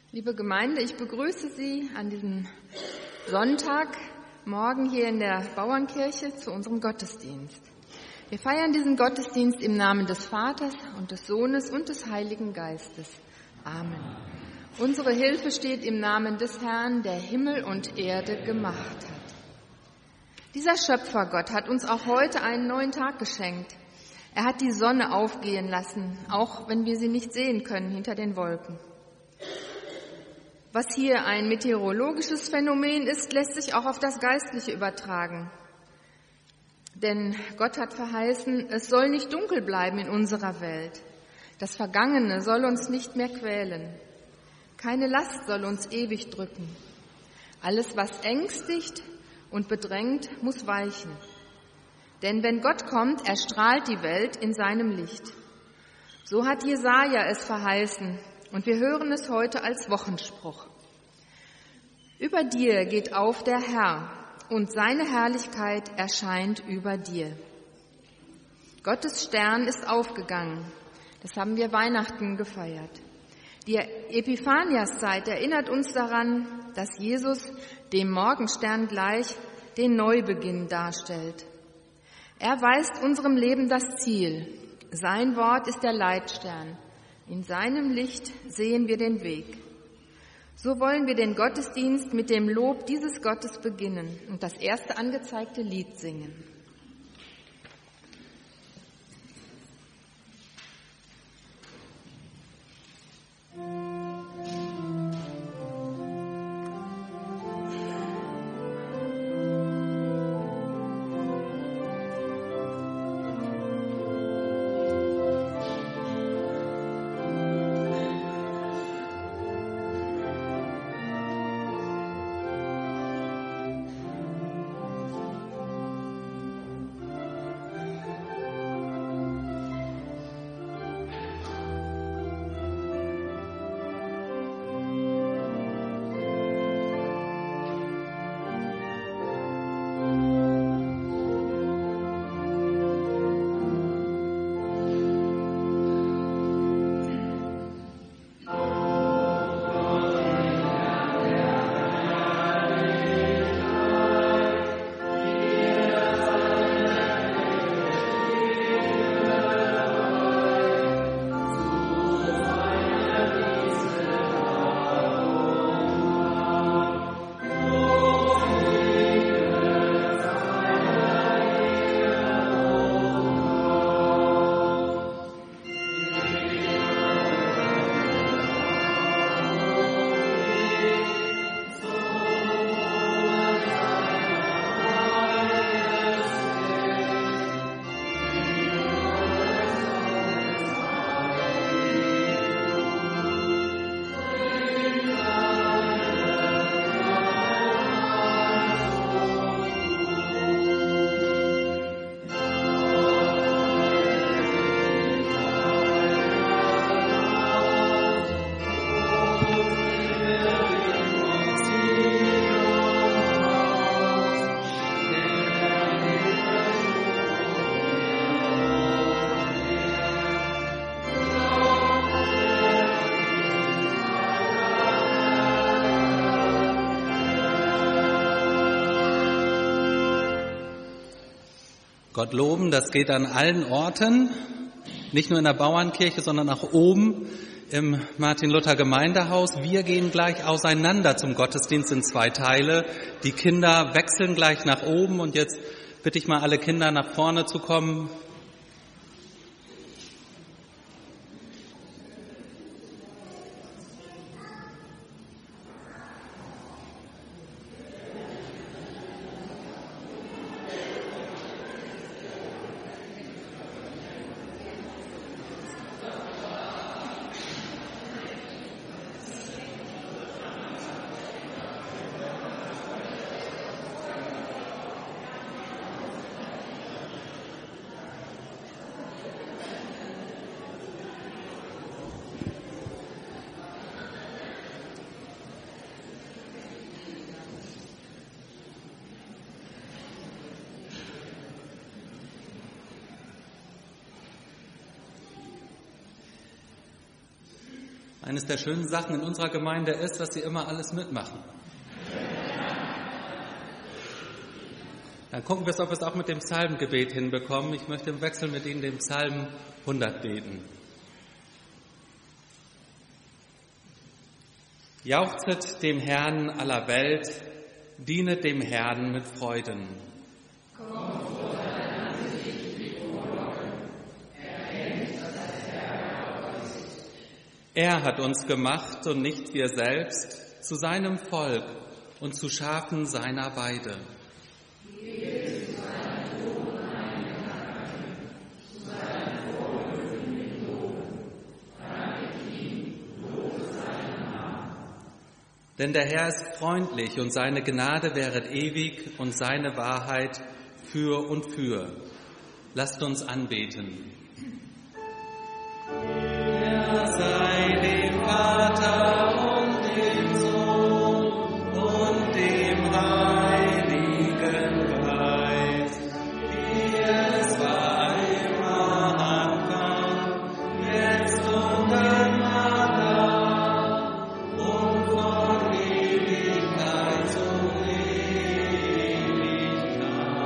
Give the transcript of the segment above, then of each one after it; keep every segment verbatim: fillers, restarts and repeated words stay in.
Liebe Gemeinde, ich begrüße Sie an diesem Sonntagmorgen hier in der Bauernkirche zu unserem Gottesdienst. Wir feiern diesen Gottesdienst im Namen des Vaters und des Sohnes und des Heiligen Geistes. Amen. Unsere Hilfe steht im Namen des Herrn, der Himmel und Erde gemacht hat. Dieser Schöpfergott hat uns auch heute einen neuen Tag geschenkt. Er hat die Sonne aufgehen lassen, auch wenn wir sie nicht sehen können hinter den Wolken. Was hier ein meteorologisches Phänomen ist, lässt sich auch auf das Geistliche übertragen. Denn Gott hat verheißen, es soll nicht dunkel bleiben in unserer Welt. Das Vergangene soll uns nicht mehr quälen. Keine Last soll uns ewig drücken. Alles, was ängstigt und bedrängt, muss weichen. Denn wenn Gott kommt, erstrahlt die Welt in seinem Licht. So hat Jesaja es verheißen. Und wir hören es heute als Wochenspruch. Über dir geht auf der Herr, und seine Herrlichkeit erscheint über dir. Gottes Stern ist aufgegangen. Das haben wir Weihnachten gefeiert. Die Epiphaniaszeit erinnert uns daran, dass Jesus dem Morgenstern gleich den Neubeginn darstellt. Er weist unserem Leben das Ziel. Sein Wort ist der Leitstern. In seinem Licht sehen wir den Weg. So wollen wir den Gottesdienst mit dem Lob dieses Gottes beginnen und das erste angezeigte Lied singen. Gott loben, das geht an allen Orten, nicht nur in der Bauernkirche, sondern auch oben im Martin-Luther-Gemeindehaus. Wir gehen gleich auseinander zum Gottesdienst in zwei Teile. Die Kinder wechseln gleich nach oben und jetzt bitte ich mal alle Kinder nach vorne zu kommen. Eines der schönen Sachen in unserer Gemeinde ist, dass sie immer alles mitmachen. Dann gucken wir es, ob wir es auch mit dem Psalmgebet hinbekommen. Ich möchte im Wechsel mit Ihnen den Psalm hundert beten. Jauchzet dem Herrn aller Welt, dienet dem Herrn mit Freuden. Er hat uns gemacht und nicht wir selbst, zu seinem Volk und zu Schafen seiner Weide. Denn der Herr ist freundlich und seine Gnade währet ewig und seine Wahrheit für und für. Lasst uns anbeten. Er sei dem Vater und dem Sohn und dem Heiligen Geist, wie es war im Anfang, jetzt und alle und von Ewigkeit zu Ewigkeit.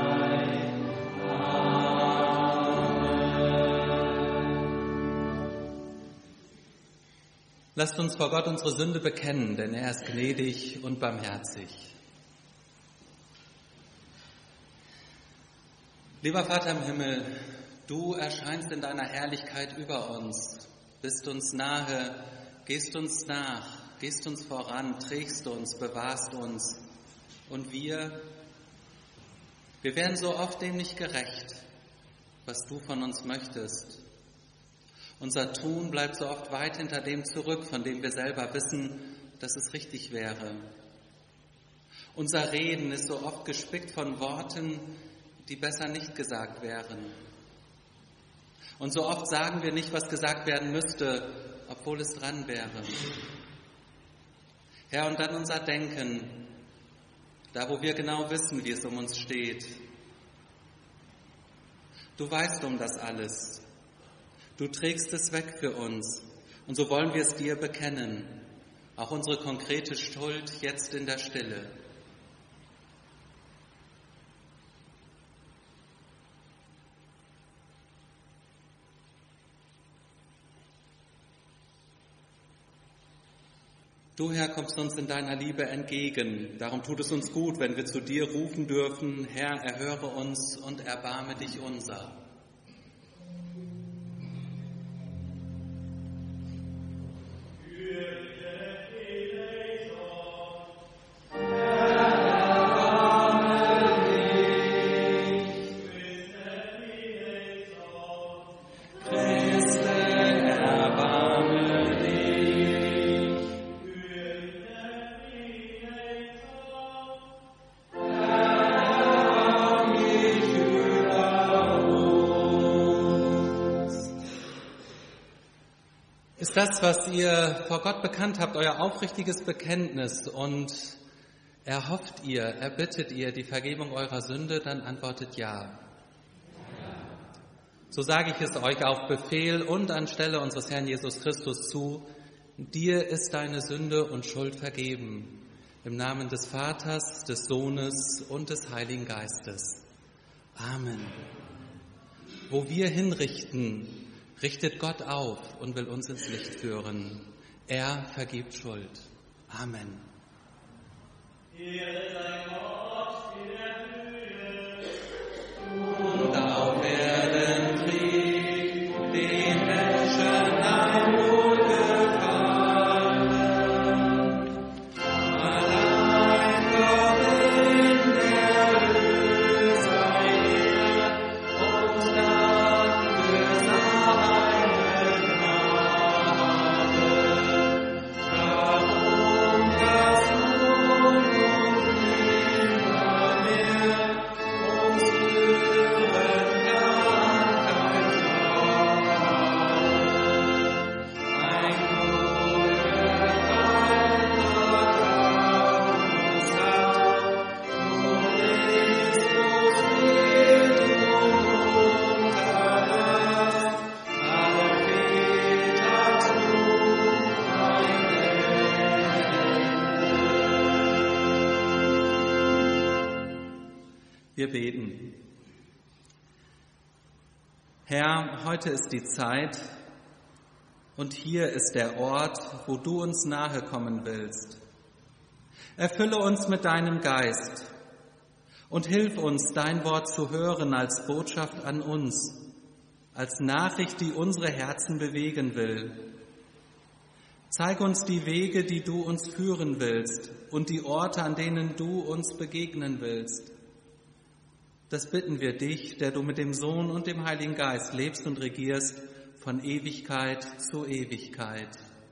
Lasst uns vor Gott unsere Sünde bekennen, denn er ist gnädig und barmherzig. Lieber Vater im Himmel, du erscheinst in deiner Herrlichkeit über uns, bist uns nahe, gehst uns nach, gehst uns voran, trägst uns, bewahrst uns. Und wir, wir werden so oft dem nicht gerecht, was du von uns möchtest. Unser Tun bleibt so oft weit hinter dem zurück, von dem wir selber wissen, dass es richtig wäre. Unser Reden ist so oft gespickt von Worten, die besser nicht gesagt wären. Und so oft sagen wir nicht, was gesagt werden müsste, obwohl es dran wäre. Herr, und dann unser Denken, da wo wir genau wissen, wie es um uns steht. Du weißt um das alles. Du trägst es weg für uns und so wollen wir es dir bekennen, auch unsere konkrete Schuld jetzt in der Stille. Du, Herr, kommst uns in deiner Liebe entgegen, darum tut es uns gut, wenn wir zu dir rufen dürfen, Herr, erhöre uns und erbarme dich unser. Ist das, was ihr vor Gott bekannt habt, euer aufrichtiges Bekenntnis und erhofft ihr, erbittet ihr die Vergebung eurer Sünde, dann antwortet ja. So sage ich es euch auf Befehl und anstelle unseres Herrn Jesus Christus zu, dir ist deine Sünde und Schuld vergeben, im Namen des Vaters, des Sohnes und des Heiligen Geistes. Amen. Wo wir hinrichten, richtet Gott auf und will uns ins Licht führen. Er vergibt Schuld. Amen. Ehre sei Gott in der Höhe und auf Erden Frieden, den Menschen ein Wohlgefallen. Allein Gott in der Höhe sei Ehre und Dank für seine Gnade. Darum das nun und nimmermehr uns hören. Wir beten. Herr, heute ist die Zeit und hier ist der Ort, wo du uns nahe kommen willst. Erfülle uns mit deinem Geist und hilf uns, dein Wort zu hören als Botschaft an uns, als Nachricht, die unsere Herzen bewegen will. Zeig uns die Wege, die du uns führen willst und die Orte, an denen du uns begegnen willst. Das bitten wir dich, der du mit dem Sohn und dem Heiligen Geist lebst und regierst von Ewigkeit zu Ewigkeit.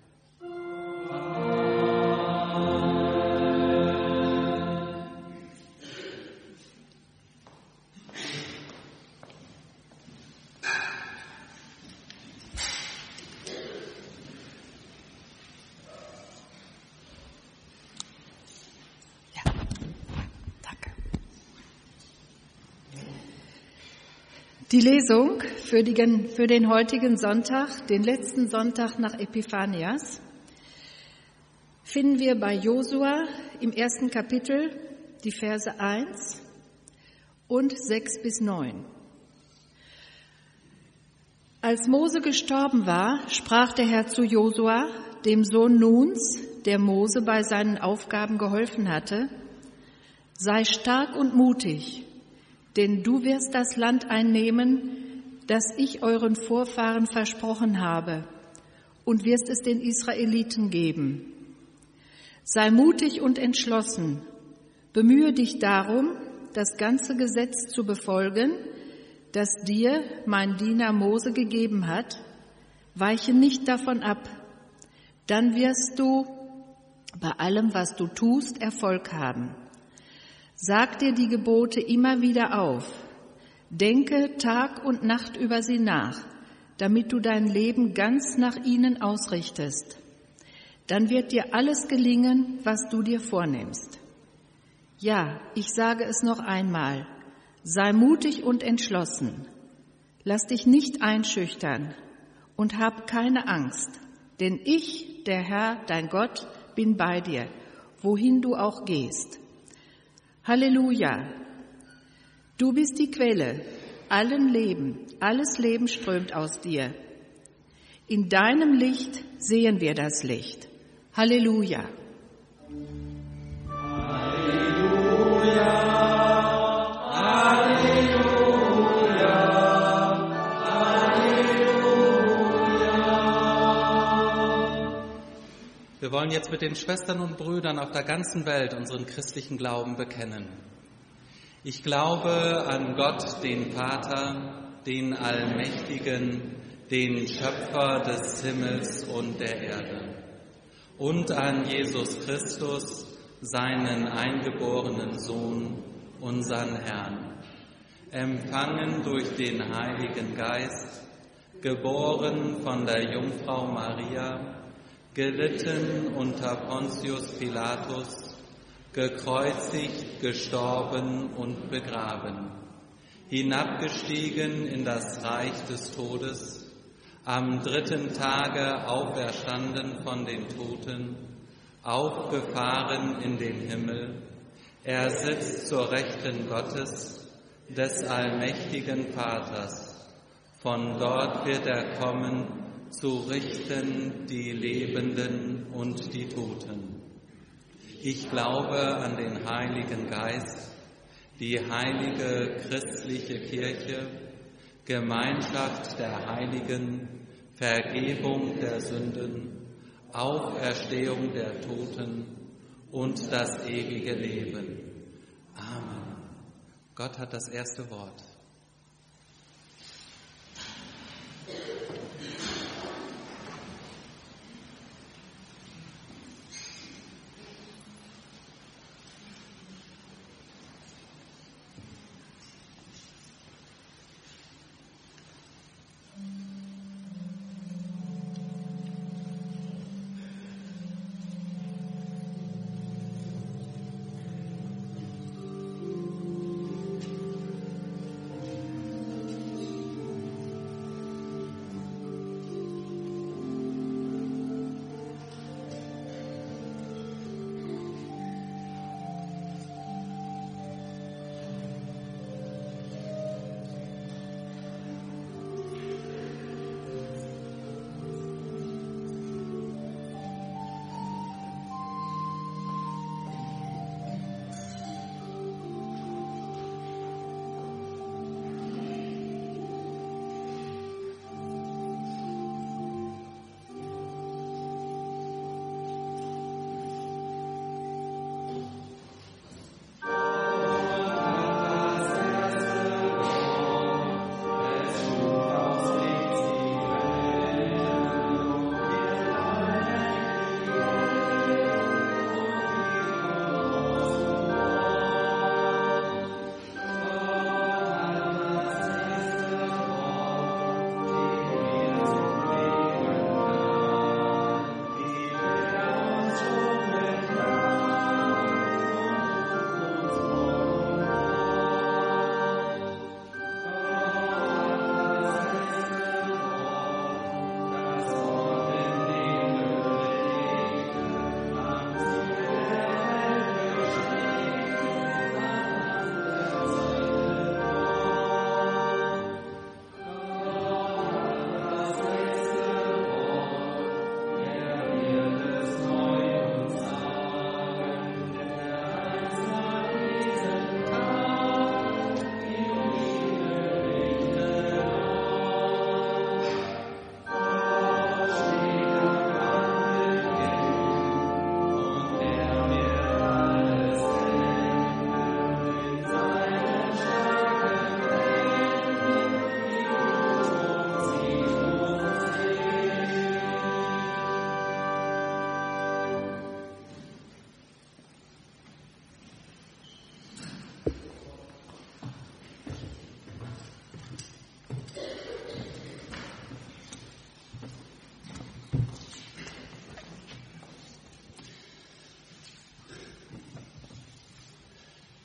Die Lesung für, die, für den heutigen Sonntag, den letzten Sonntag nach Epiphanias, finden wir bei Josua im ersten Kapitel die Verse eins und sechs bis neun. Als Mose gestorben war, sprach der Herr zu Josua, dem Sohn Nuns, der Mose bei seinen Aufgaben geholfen hatte: Sei stark und mutig, denn du wirst das Land einnehmen, das ich euren Vorfahren versprochen habe, und wirst es den Israeliten geben. Sei mutig und entschlossen, bemühe dich darum, das ganze Gesetz zu befolgen, das dir mein Diener Mose gegeben hat. Weiche nicht davon ab, dann wirst du bei allem, was du tust, Erfolg haben. Sag dir die Gebote immer wieder auf. Denke Tag und Nacht über sie nach, damit du dein Leben ganz nach ihnen ausrichtest. Dann wird dir alles gelingen, was du dir vornimmst. Ja, ich sage es noch einmal. Sei mutig und entschlossen. Lass dich nicht einschüchtern und hab keine Angst, denn ich, der Herr, dein Gott, bin bei dir, wohin du auch gehst. Halleluja! Du bist die Quelle allen Leben, alles Leben strömt aus dir. In deinem Licht sehen wir das Licht. Halleluja! Halleluja! Halleluja! Halleluja! Wir wollen jetzt mit den Schwestern und Brüdern auf der ganzen Welt unseren christlichen Glauben bekennen. Ich glaube an Gott, den Vater, den Allmächtigen, den Schöpfer des Himmels und der Erde, und an Jesus Christus, seinen eingeborenen Sohn, unseren Herrn, empfangen durch den Heiligen Geist, geboren von der Jungfrau Maria, gelitten unter Pontius Pilatus, gekreuzigt, gestorben und begraben, hinabgestiegen in das Reich des Todes, am dritten Tage auferstanden von den Toten, aufgefahren in den Himmel. Er sitzt zur Rechten Gottes, des allmächtigen Vaters. Von dort wird er kommen, zu richten die Lebenden und die Toten. Ich glaube an den Heiligen Geist, die heilige christliche Kirche, Gemeinschaft der Heiligen, Vergebung der Sünden, Auferstehung der Toten und das ewige Leben. Amen. Gott hat das erste Wort.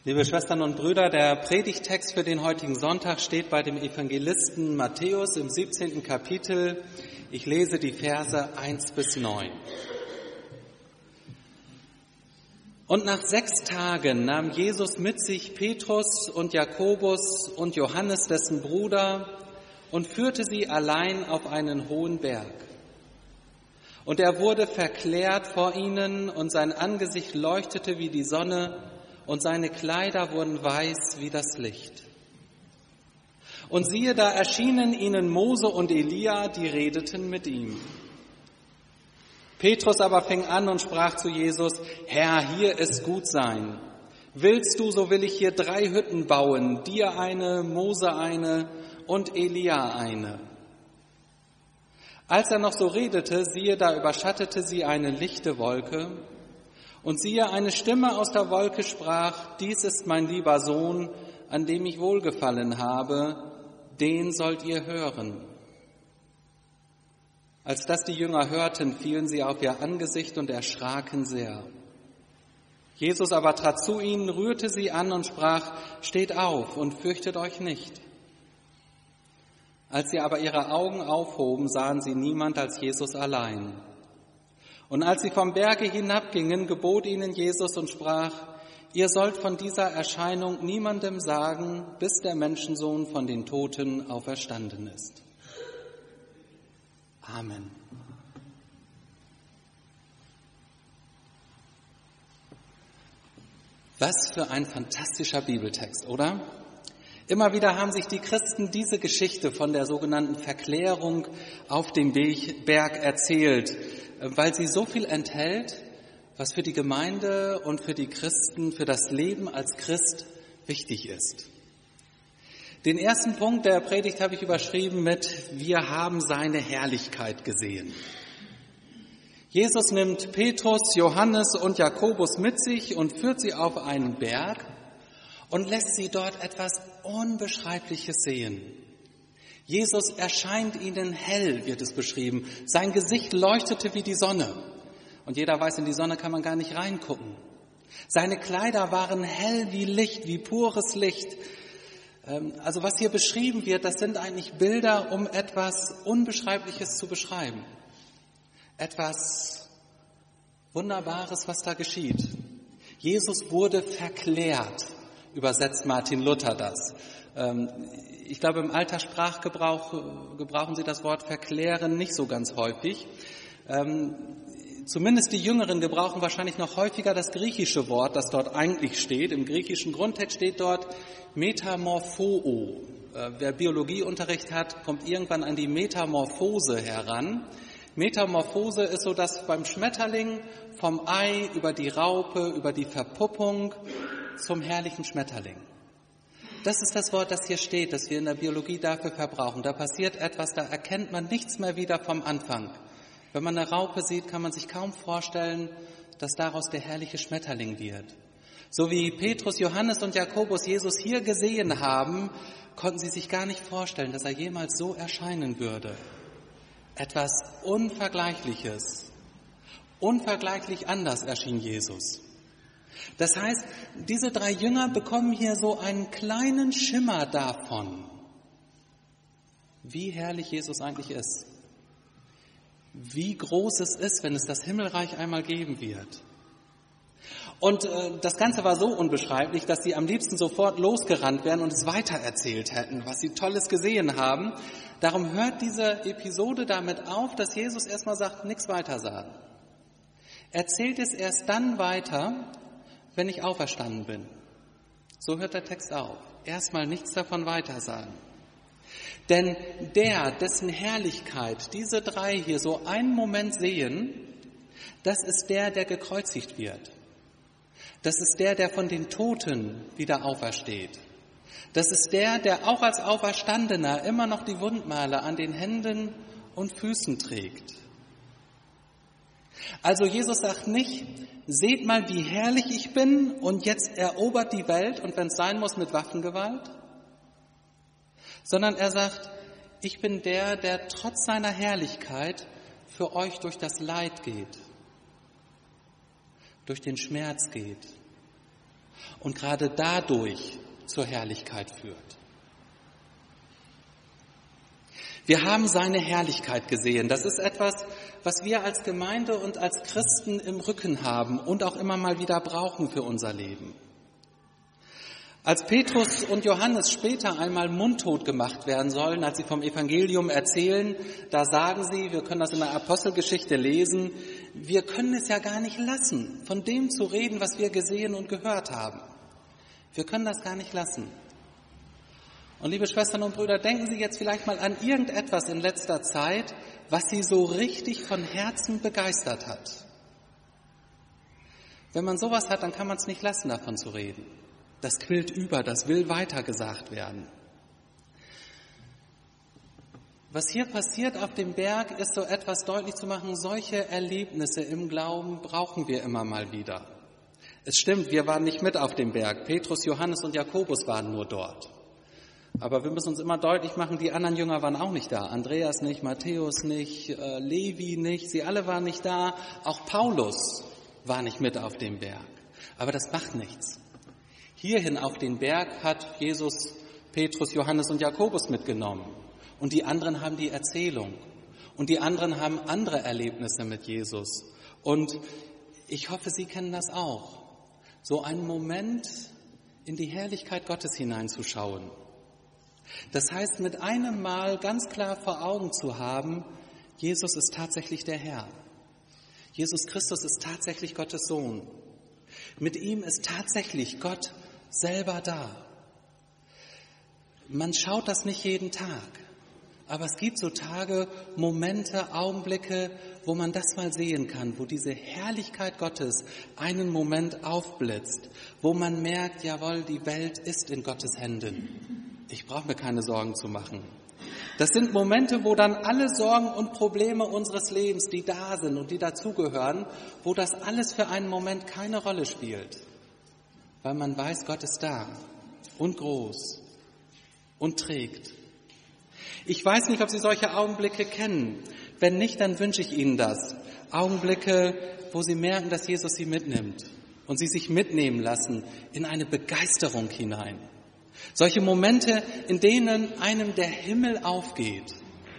Liebe Schwestern und Brüder, der Predigttext für den heutigen Sonntag steht bei dem Evangelisten Matthäus im siebzehnten Kapitel. Ich lese die Verse eins bis neun. Und nach sechs Tagen nahm Jesus mit sich Petrus und Jakobus und Johannes, dessen Bruder, und führte sie allein auf einen hohen Berg. Und er wurde verklärt vor ihnen, und sein Angesicht leuchtete wie die Sonne, und seine Kleider wurden weiß wie das Licht. Und siehe, da erschienen ihnen Mose und Elia, die redeten mit ihm. Petrus aber fing an und sprach zu Jesus: Herr, hier ist gut sein. Willst du, so will ich hier drei Hütten bauen, dir eine, Mose eine und Elia eine. Als er noch so redete, siehe, da überschattete sie eine lichte Wolke. Und siehe, eine Stimme aus der Wolke sprach: Dies ist mein lieber Sohn, an dem ich wohlgefallen habe, den sollt ihr hören. Als das die Jünger hörten, fielen sie auf ihr Angesicht und erschraken sehr. Jesus aber trat zu ihnen, rührte sie an und sprach: Steht auf und fürchtet euch nicht. Als sie aber ihre Augen aufhoben, sahen sie niemand als Jesus allein. Und als sie vom Berge hinabgingen, gebot ihnen Jesus und sprach: Ihr sollt von dieser Erscheinung niemandem sagen, bis der Menschensohn von den Toten auferstanden ist. Amen. Was für ein fantastischer Bibeltext, oder? Immer wieder haben sich die Christen diese Geschichte von der sogenannten Verklärung auf dem Berg erzählt, weil sie so viel enthält, was für die Gemeinde und für die Christen, für das Leben als Christ wichtig ist. Den ersten Punkt der Predigt habe ich überschrieben mit: Wir haben seine Herrlichkeit gesehen. Jesus nimmt Petrus, Johannes und Jakobus mit sich und führt sie auf einen Berg und lässt sie dort etwas Unbeschreibliches sehen. Jesus erscheint ihnen hell, wird es beschrieben. Sein Gesicht leuchtete wie die Sonne. Und jeder weiß, in die Sonne kann man gar nicht reingucken. Seine Kleider waren hell wie Licht, wie pures Licht. Also was hier beschrieben wird, das sind eigentlich Bilder, um etwas Unbeschreibliches zu beschreiben. Etwas Wunderbares, was da geschieht. Jesus wurde verklärt, übersetzt Martin Luther das. Ich glaube, im Alltagssprachgebrauch gebrauchen sie das Wort verklären nicht so ganz häufig. Zumindest die Jüngeren gebrauchen wahrscheinlich noch häufiger das griechische Wort, das dort eigentlich steht. Im griechischen Grundtext steht dort Metamorpho. Wer Biologieunterricht hat, kommt irgendwann an die Metamorphose heran. Metamorphose ist so, dass beim Schmetterling vom Ei über die Raupe, über die Verpuppung zum herrlichen Schmetterling. Das ist das Wort, das hier steht, das wir in der Biologie dafür verbrauchen. Da passiert etwas, da erkennt man nichts mehr wieder vom Anfang. Wenn man eine Raupe sieht, kann man sich kaum vorstellen, dass daraus der herrliche Schmetterling wird. So wie Petrus, Johannes und Jakobus Jesus hier gesehen haben, konnten sie sich gar nicht vorstellen, dass er jemals so erscheinen würde. Etwas Unvergleichliches, unvergleichlich anders erschien Jesus. Das heißt, diese drei Jünger bekommen hier so einen kleinen Schimmer davon, wie herrlich Jesus eigentlich ist. Wie groß es ist, wenn es das Himmelreich einmal geben wird. Und äh, das Ganze war so unbeschreiblich, dass sie am liebsten sofort losgerannt wären und es weitererzählt hätten, was sie Tolles gesehen haben. Darum hört diese Episode damit auf, dass Jesus erstmal sagt, nichts weiter sagen. Erzählt es erst dann weiter, wenn ich auferstanden bin. So hört der Text auf. Erstmal nichts davon weiter sagen. Denn der, dessen Herrlichkeit diese drei hier so einen Moment sehen, das ist der, der gekreuzigt wird. Das ist der, der von den Toten wieder aufersteht. Das ist der, der auch als Auferstandener immer noch die Wundmale an den Händen und Füßen trägt. Also Jesus sagt nicht, seht mal, wie herrlich ich bin und jetzt erobert die Welt und wenn es sein muss, mit Waffengewalt. Sondern er sagt, ich bin der, der trotz seiner Herrlichkeit für euch durch das Leid geht, durch den Schmerz geht und gerade dadurch zur Herrlichkeit führt. Wir haben seine Herrlichkeit gesehen. Das ist etwas, was wir als Gemeinde und als Christen im Rücken haben und auch immer mal wieder brauchen für unser Leben. Als Petrus und Johannes später einmal mundtot gemacht werden sollen, als sie vom Evangelium erzählen, da sagen sie, wir können das in der Apostelgeschichte lesen, wir können es ja gar nicht lassen, von dem zu reden, was wir gesehen und gehört haben. Wir können das gar nicht lassen. Und liebe Schwestern und Brüder, denken Sie jetzt vielleicht mal an irgendetwas in letzter Zeit, was Sie so richtig von Herzen begeistert hat. Wenn man sowas hat, dann kann man es nicht lassen, davon zu reden. Das quillt über, das will weitergesagt werden. Was hier passiert auf dem Berg, ist so etwas deutlich zu machen, solche Erlebnisse im Glauben brauchen wir immer mal wieder. Es stimmt, wir waren nicht mit auf dem Berg. Petrus, Johannes und Jakobus waren nur dort. Aber wir müssen uns immer deutlich machen, die anderen Jünger waren auch nicht da. Andreas nicht, Matthäus nicht, äh, Levi nicht, sie alle waren nicht da. Auch Paulus war nicht mit auf dem Berg. Aber das macht nichts. Hierhin auf den Berg hat Jesus Petrus, Johannes und Jakobus mitgenommen. Und die anderen haben die Erzählung. Und die anderen haben andere Erlebnisse mit Jesus. Und ich hoffe, Sie kennen das auch. So einen Moment in die Herrlichkeit Gottes hineinzuschauen. Das heißt, mit einem Mal ganz klar vor Augen zu haben, Jesus ist tatsächlich der Herr. Jesus Christus ist tatsächlich Gottes Sohn. Mit ihm ist tatsächlich Gott selber da. Man schaut das nicht jeden Tag, aber es gibt so Tage, Momente, Augenblicke, wo man das mal sehen kann, wo diese Herrlichkeit Gottes einen Moment aufblitzt, wo man merkt, jawohl, die Welt ist in Gottes Händen. Ich brauche mir keine Sorgen zu machen. Das sind Momente, wo dann alle Sorgen und Probleme unseres Lebens, die da sind und die dazugehören, wo das alles für einen Moment keine Rolle spielt. Weil man weiß, Gott ist da und groß und trägt. Ich weiß nicht, ob Sie solche Augenblicke kennen. Wenn nicht, dann wünsche ich Ihnen das. Augenblicke, wo Sie merken, dass Jesus Sie mitnimmt und Sie sich mitnehmen lassen in eine Begeisterung hinein. Solche Momente, in denen einem der Himmel aufgeht.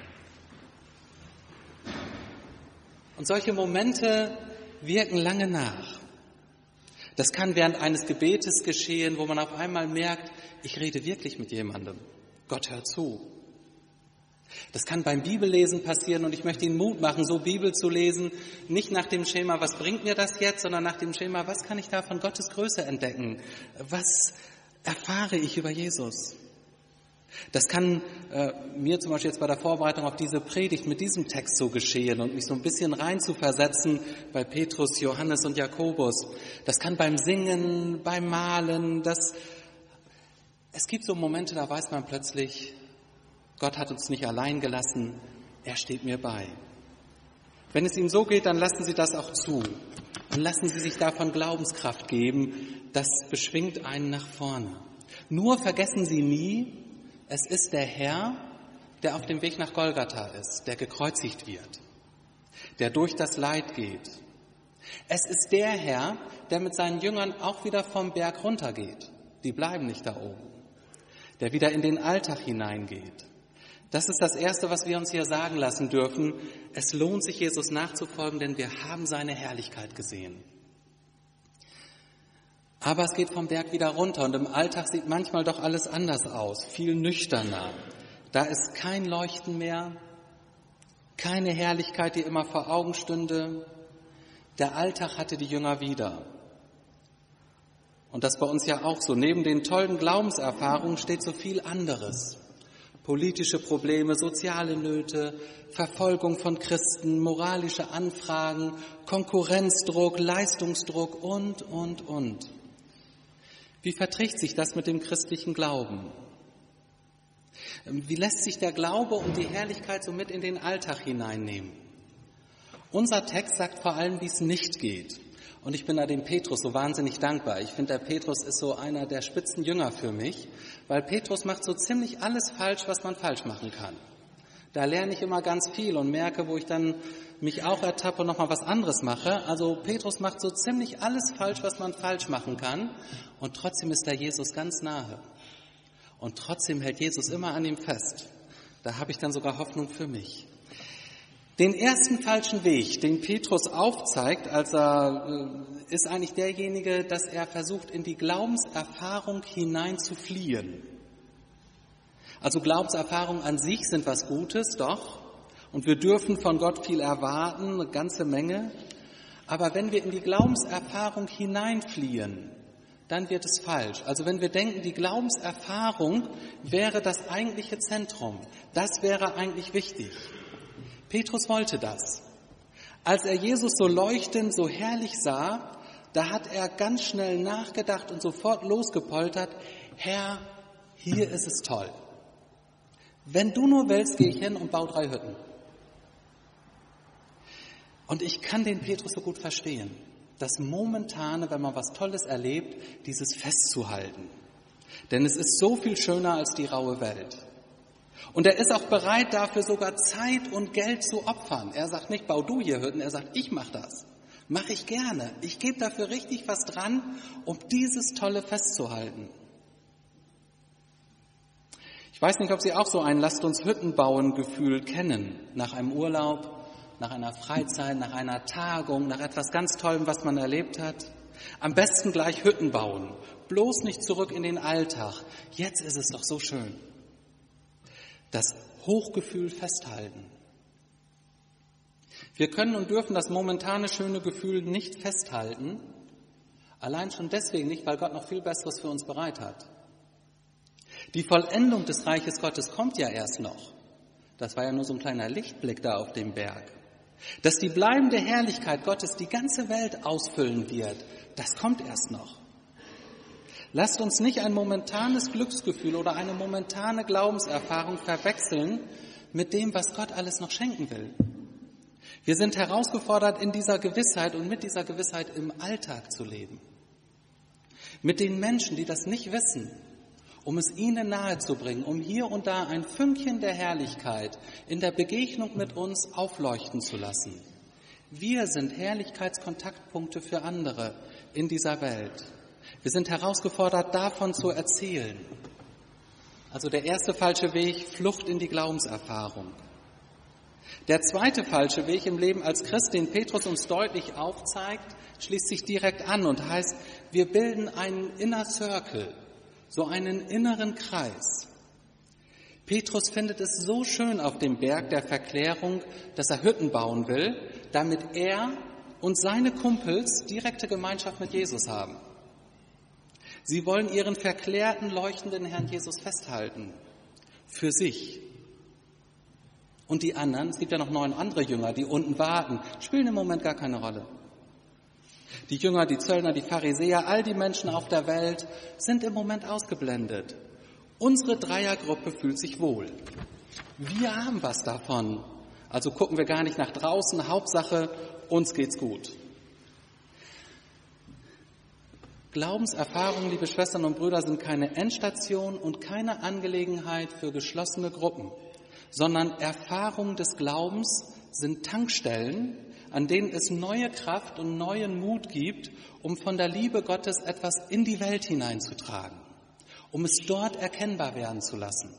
Und solche Momente wirken lange nach. Das kann während eines Gebetes geschehen, wo man auf einmal merkt, ich rede wirklich mit jemandem. Gott hört zu. Das kann beim Bibellesen passieren und ich möchte Ihnen Mut machen, so Bibel zu lesen, nicht nach dem Schema, was bringt mir das jetzt, sondern nach dem Schema, was kann ich da von Gottes Größe entdecken? Was erfahre ich über Jesus? Das kann äh, mir zum Beispiel jetzt bei der Vorbereitung auf diese Predigt mit diesem Text so geschehen und mich so ein bisschen rein zu versetzen bei Petrus, Johannes und Jakobus. Das kann beim Singen, beim Malen, das, es gibt so Momente, da weiß man plötzlich, Gott hat uns nicht allein gelassen, er steht mir bei. Wenn es Ihnen so geht, dann lassen Sie das auch zu. Und lassen Sie sich davon Glaubenskraft geben, das beschwingt einen nach vorne. Nur vergessen Sie nie, es ist der Herr, der auf dem Weg nach Golgatha ist, der gekreuzigt wird, der durch das Leid geht. Es ist der Herr, der mit seinen Jüngern auch wieder vom Berg runtergeht. Die bleiben nicht da oben. Der wieder in den Alltag hineingeht. Das ist das Erste, was wir uns hier sagen lassen dürfen. Es lohnt sich, Jesus nachzufolgen, denn wir haben seine Herrlichkeit gesehen. Aber es geht vom Berg wieder runter und im Alltag sieht manchmal doch alles anders aus, viel nüchterner. Da ist kein Leuchten mehr, keine Herrlichkeit, die immer vor Augen stünde. Der Alltag hatte die Jünger wieder. Und das bei uns ja auch so. Neben den tollen Glaubenserfahrungen steht so viel anderes. Politische Probleme, soziale Nöte, Verfolgung von Christen, moralische Anfragen, Konkurrenzdruck, Leistungsdruck und, und, und. Wie verträgt sich das mit dem christlichen Glauben? Wie lässt sich der Glaube und die Herrlichkeit so mit in den Alltag hineinnehmen? Unser Text sagt vor allem, wie es nicht geht. Und ich bin da dem Petrus so wahnsinnig dankbar. Ich finde, der Petrus ist so einer der Spitzenjünger für mich, weil Petrus macht so ziemlich alles falsch, was man falsch machen kann. Da lerne ich immer ganz viel und merke, wo ich dann mich auch ertappe und nochmal was anderes mache. Also Petrus macht so ziemlich alles falsch, was man falsch machen kann. Und trotzdem ist da Jesus ganz nahe. Und trotzdem hält Jesus immer an ihm fest. Da habe ich dann sogar Hoffnung für mich. Den ersten falschen Weg, den Petrus aufzeigt, als er, äh, ist eigentlich derjenige, dass er versucht, in die Glaubenserfahrung hinein zu fliehen. Also Glaubenserfahrungen an sich sind was Gutes, doch. Und wir dürfen von Gott viel erwarten, eine ganze Menge. Aber wenn wir in die Glaubenserfahrung hineinfliehen, dann wird es falsch. Also wenn wir denken, die Glaubenserfahrung wäre das eigentliche Zentrum, das wäre eigentlich wichtig. Petrus wollte das. Als er Jesus so leuchtend, so herrlich sah, da hat er ganz schnell nachgedacht und sofort losgepoltert, Herr, hier ist es toll. Wenn du nur willst, gehe ich hin und baue drei Hütten. Und ich kann den Petrus so gut verstehen. Das Momentane, wenn man was Tolles erlebt, dieses festzuhalten. Denn es ist so viel schöner als die raue Welt. Und er ist auch bereit, dafür sogar Zeit und Geld zu opfern. Er sagt nicht, bau du hier Hütten, er sagt, ich mache das. Mache ich gerne. Ich gebe dafür richtig was dran, um dieses Tolle festzuhalten. Ich weiß nicht, ob Sie auch so ein Lasst uns Hütten bauen Gefühl kennen. Nach einem Urlaub, nach einer Freizeit, nach einer Tagung, nach etwas ganz Tollem, was man erlebt hat. Am besten gleich Hütten bauen. Bloß nicht zurück in den Alltag. Jetzt ist es doch so schön. Das Hochgefühl festhalten. Wir können und dürfen das momentane schöne Gefühl nicht festhalten, allein schon deswegen nicht, weil Gott noch viel Besseres für uns bereit hat. Die Vollendung des Reiches Gottes kommt ja erst noch. Das war ja nur so ein kleiner Lichtblick da auf dem Berg. Dass die bleibende Herrlichkeit Gottes die ganze Welt ausfüllen wird, das kommt erst noch. Lasst uns nicht ein momentanes Glücksgefühl oder eine momentane Glaubenserfahrung verwechseln mit dem, was Gott alles noch schenken will. Wir sind herausgefordert, in dieser Gewissheit und mit dieser Gewissheit im Alltag zu leben. Mit den Menschen, die das nicht wissen, um es ihnen nahezubringen, um hier und da ein Fünkchen der Herrlichkeit in der Begegnung mit uns aufleuchten zu lassen. Wir sind Herrlichkeitskontaktpunkte für andere in dieser Welt. Wir sind herausgefordert, davon zu erzählen. Also der erste falsche Weg, Flucht in die Glaubenserfahrung. Der zweite falsche Weg im Leben als Christ, den Petrus uns deutlich aufzeigt, schließt sich direkt an und heißt, wir bilden einen Inner Circle, so einen inneren Kreis. Petrus findet es so schön auf dem Berg der Verklärung, dass er Hütten bauen will, damit er und seine Kumpels direkte Gemeinschaft mit Jesus haben. Sie wollen ihren verklärten, leuchtenden Herrn Jesus festhalten. Für sich. Und die anderen, es gibt ja noch neun andere Jünger, die unten warten, spielen im Moment gar keine Rolle. Die Jünger, die Zöllner, die Pharisäer, all die Menschen auf der Welt sind im Moment ausgeblendet. Unsere Dreiergruppe fühlt sich wohl. Wir haben was davon. Also gucken wir gar nicht nach draußen. Hauptsache, uns geht's gut. Glaubenserfahrungen, liebe Schwestern und Brüder, sind keine Endstation und keine Angelegenheit für geschlossene Gruppen, sondern Erfahrungen des Glaubens sind Tankstellen, an denen es neue Kraft und neuen Mut gibt, um von der Liebe Gottes etwas in die Welt hineinzutragen, um es dort erkennbar werden zu lassen.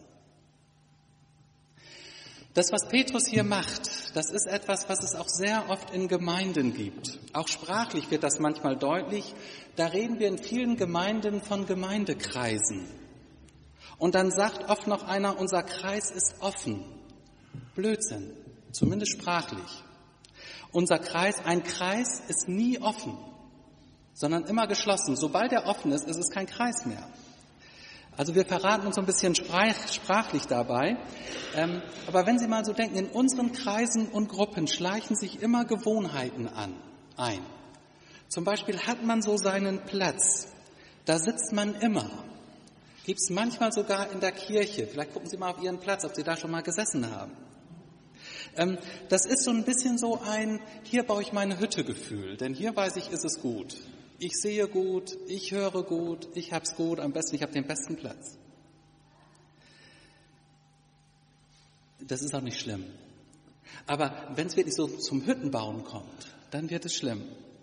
Das, was Petrus hier macht, das ist etwas, was es auch sehr oft in Gemeinden gibt. Auch sprachlich wird das manchmal deutlich. Da reden wir in vielen Gemeinden von Gemeindekreisen. Und dann sagt oft noch einer, unser Kreis ist offen. Blödsinn, zumindest sprachlich. Unser Kreis, ein Kreis ist nie offen, sondern immer geschlossen. Sobald er offen ist, ist es kein Kreis mehr. Also wir verraten uns so ein bisschen sprachlich dabei. Ähm, aber wenn Sie mal so denken, in unseren Kreisen und Gruppen schleichen sich immer Gewohnheiten an, ein. Zum Beispiel hat man so seinen Platz. Da sitzt man immer. Gibt es manchmal sogar in der Kirche. Vielleicht gucken Sie mal auf Ihren Platz, ob Sie da schon mal gesessen haben. Ähm, das ist so ein bisschen so ein, hier baue ich meine Hütte-Gefühl. Denn hier weiß ich, ist es gut. Ich sehe gut, ich höre gut, ich hab's gut, am besten, ich habe den besten Platz. Das ist auch nicht schlimm. Aber wenn es wirklich so zum Hüttenbauen kommt, dann wird es schlimm.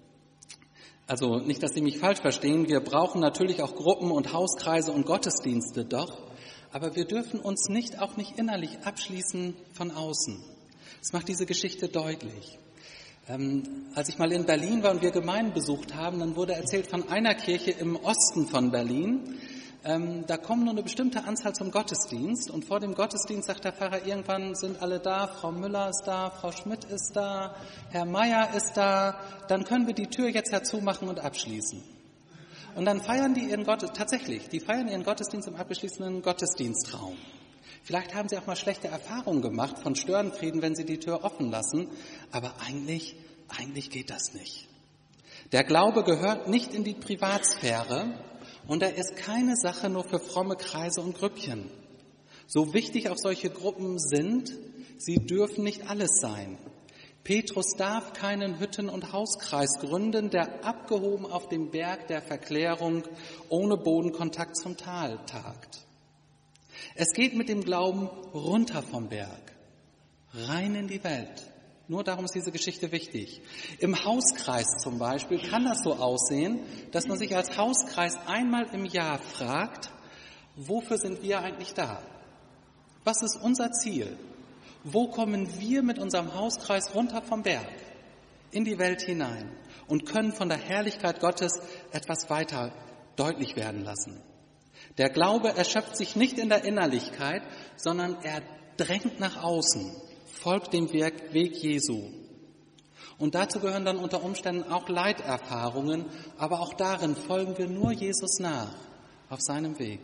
Also nicht, dass Sie mich falsch verstehen, wir brauchen natürlich auch Gruppen und Hauskreise und Gottesdienste doch, aber wir dürfen uns nicht, auch nicht innerlich abschließen von außen. Das macht diese Geschichte deutlich. Ähm, als ich mal in Berlin war und wir Gemeinden besucht haben, dann wurde erzählt von einer Kirche im Osten von Berlin. Ähm, da kommen nur eine bestimmte Anzahl zum Gottesdienst und vor dem Gottesdienst sagt der Pfarrer, irgendwann sind alle da, Frau Müller ist da, Frau Schmidt ist da, Herr Meier ist da, dann können wir die Tür jetzt herzumachen und abschließen. Und dann feiern die ihren Gottesdienst, tatsächlich, die feiern ihren Gottesdienst im abgeschlossenen Gottesdienstraum. Vielleicht haben sie auch mal schlechte Erfahrungen gemacht von Störenfrieden, wenn sie die Tür offen lassen, aber eigentlich, eigentlich geht das nicht. Der Glaube gehört nicht in die Privatsphäre, und er ist keine Sache nur für fromme Kreise und Grüppchen. So wichtig auch solche Gruppen sind, sie dürfen nicht alles sein. Petrus darf keinen Hütten- und Hauskreis gründen, der abgehoben auf dem Berg der Verklärung ohne Bodenkontakt zum Tal tagt. Es geht mit dem Glauben runter vom Berg, rein in die Welt. Nur darum ist diese Geschichte wichtig. Im Hauskreis zum Beispiel kann das so aussehen, dass man sich als Hauskreis einmal im Jahr fragt, wofür sind wir eigentlich da? Was ist unser Ziel? Wo kommen wir mit unserem Hauskreis runter vom Berg in die Welt hinein und können von der Herrlichkeit Gottes etwas weiter deutlich werden lassen? Der Glaube erschöpft sich nicht in der Innerlichkeit, sondern er drängt nach außen. Folgt dem Weg Jesu. Und dazu gehören dann unter Umständen auch Leiterfahrungen, aber auch darin folgen wir nur Jesus nach, auf seinem Weg.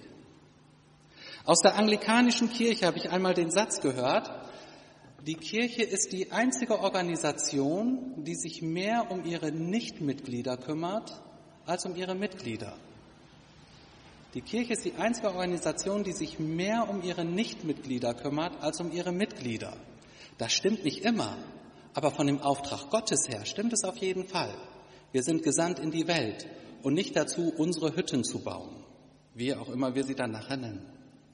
Aus der anglikanischen Kirche habe ich einmal den Satz gehört, die Kirche ist die einzige Organisation, die sich mehr um ihre Nichtmitglieder kümmert, als um ihre Mitglieder. Die Kirche ist die einzige Organisation, die sich mehr um ihre Nichtmitglieder kümmert, als um ihre Mitglieder. Das stimmt nicht immer, aber von dem Auftrag Gottes her stimmt es auf jeden Fall. Wir sind gesandt in die Welt und nicht dazu, unsere Hütten zu bauen, wie auch immer wir sie dann nachher nennen.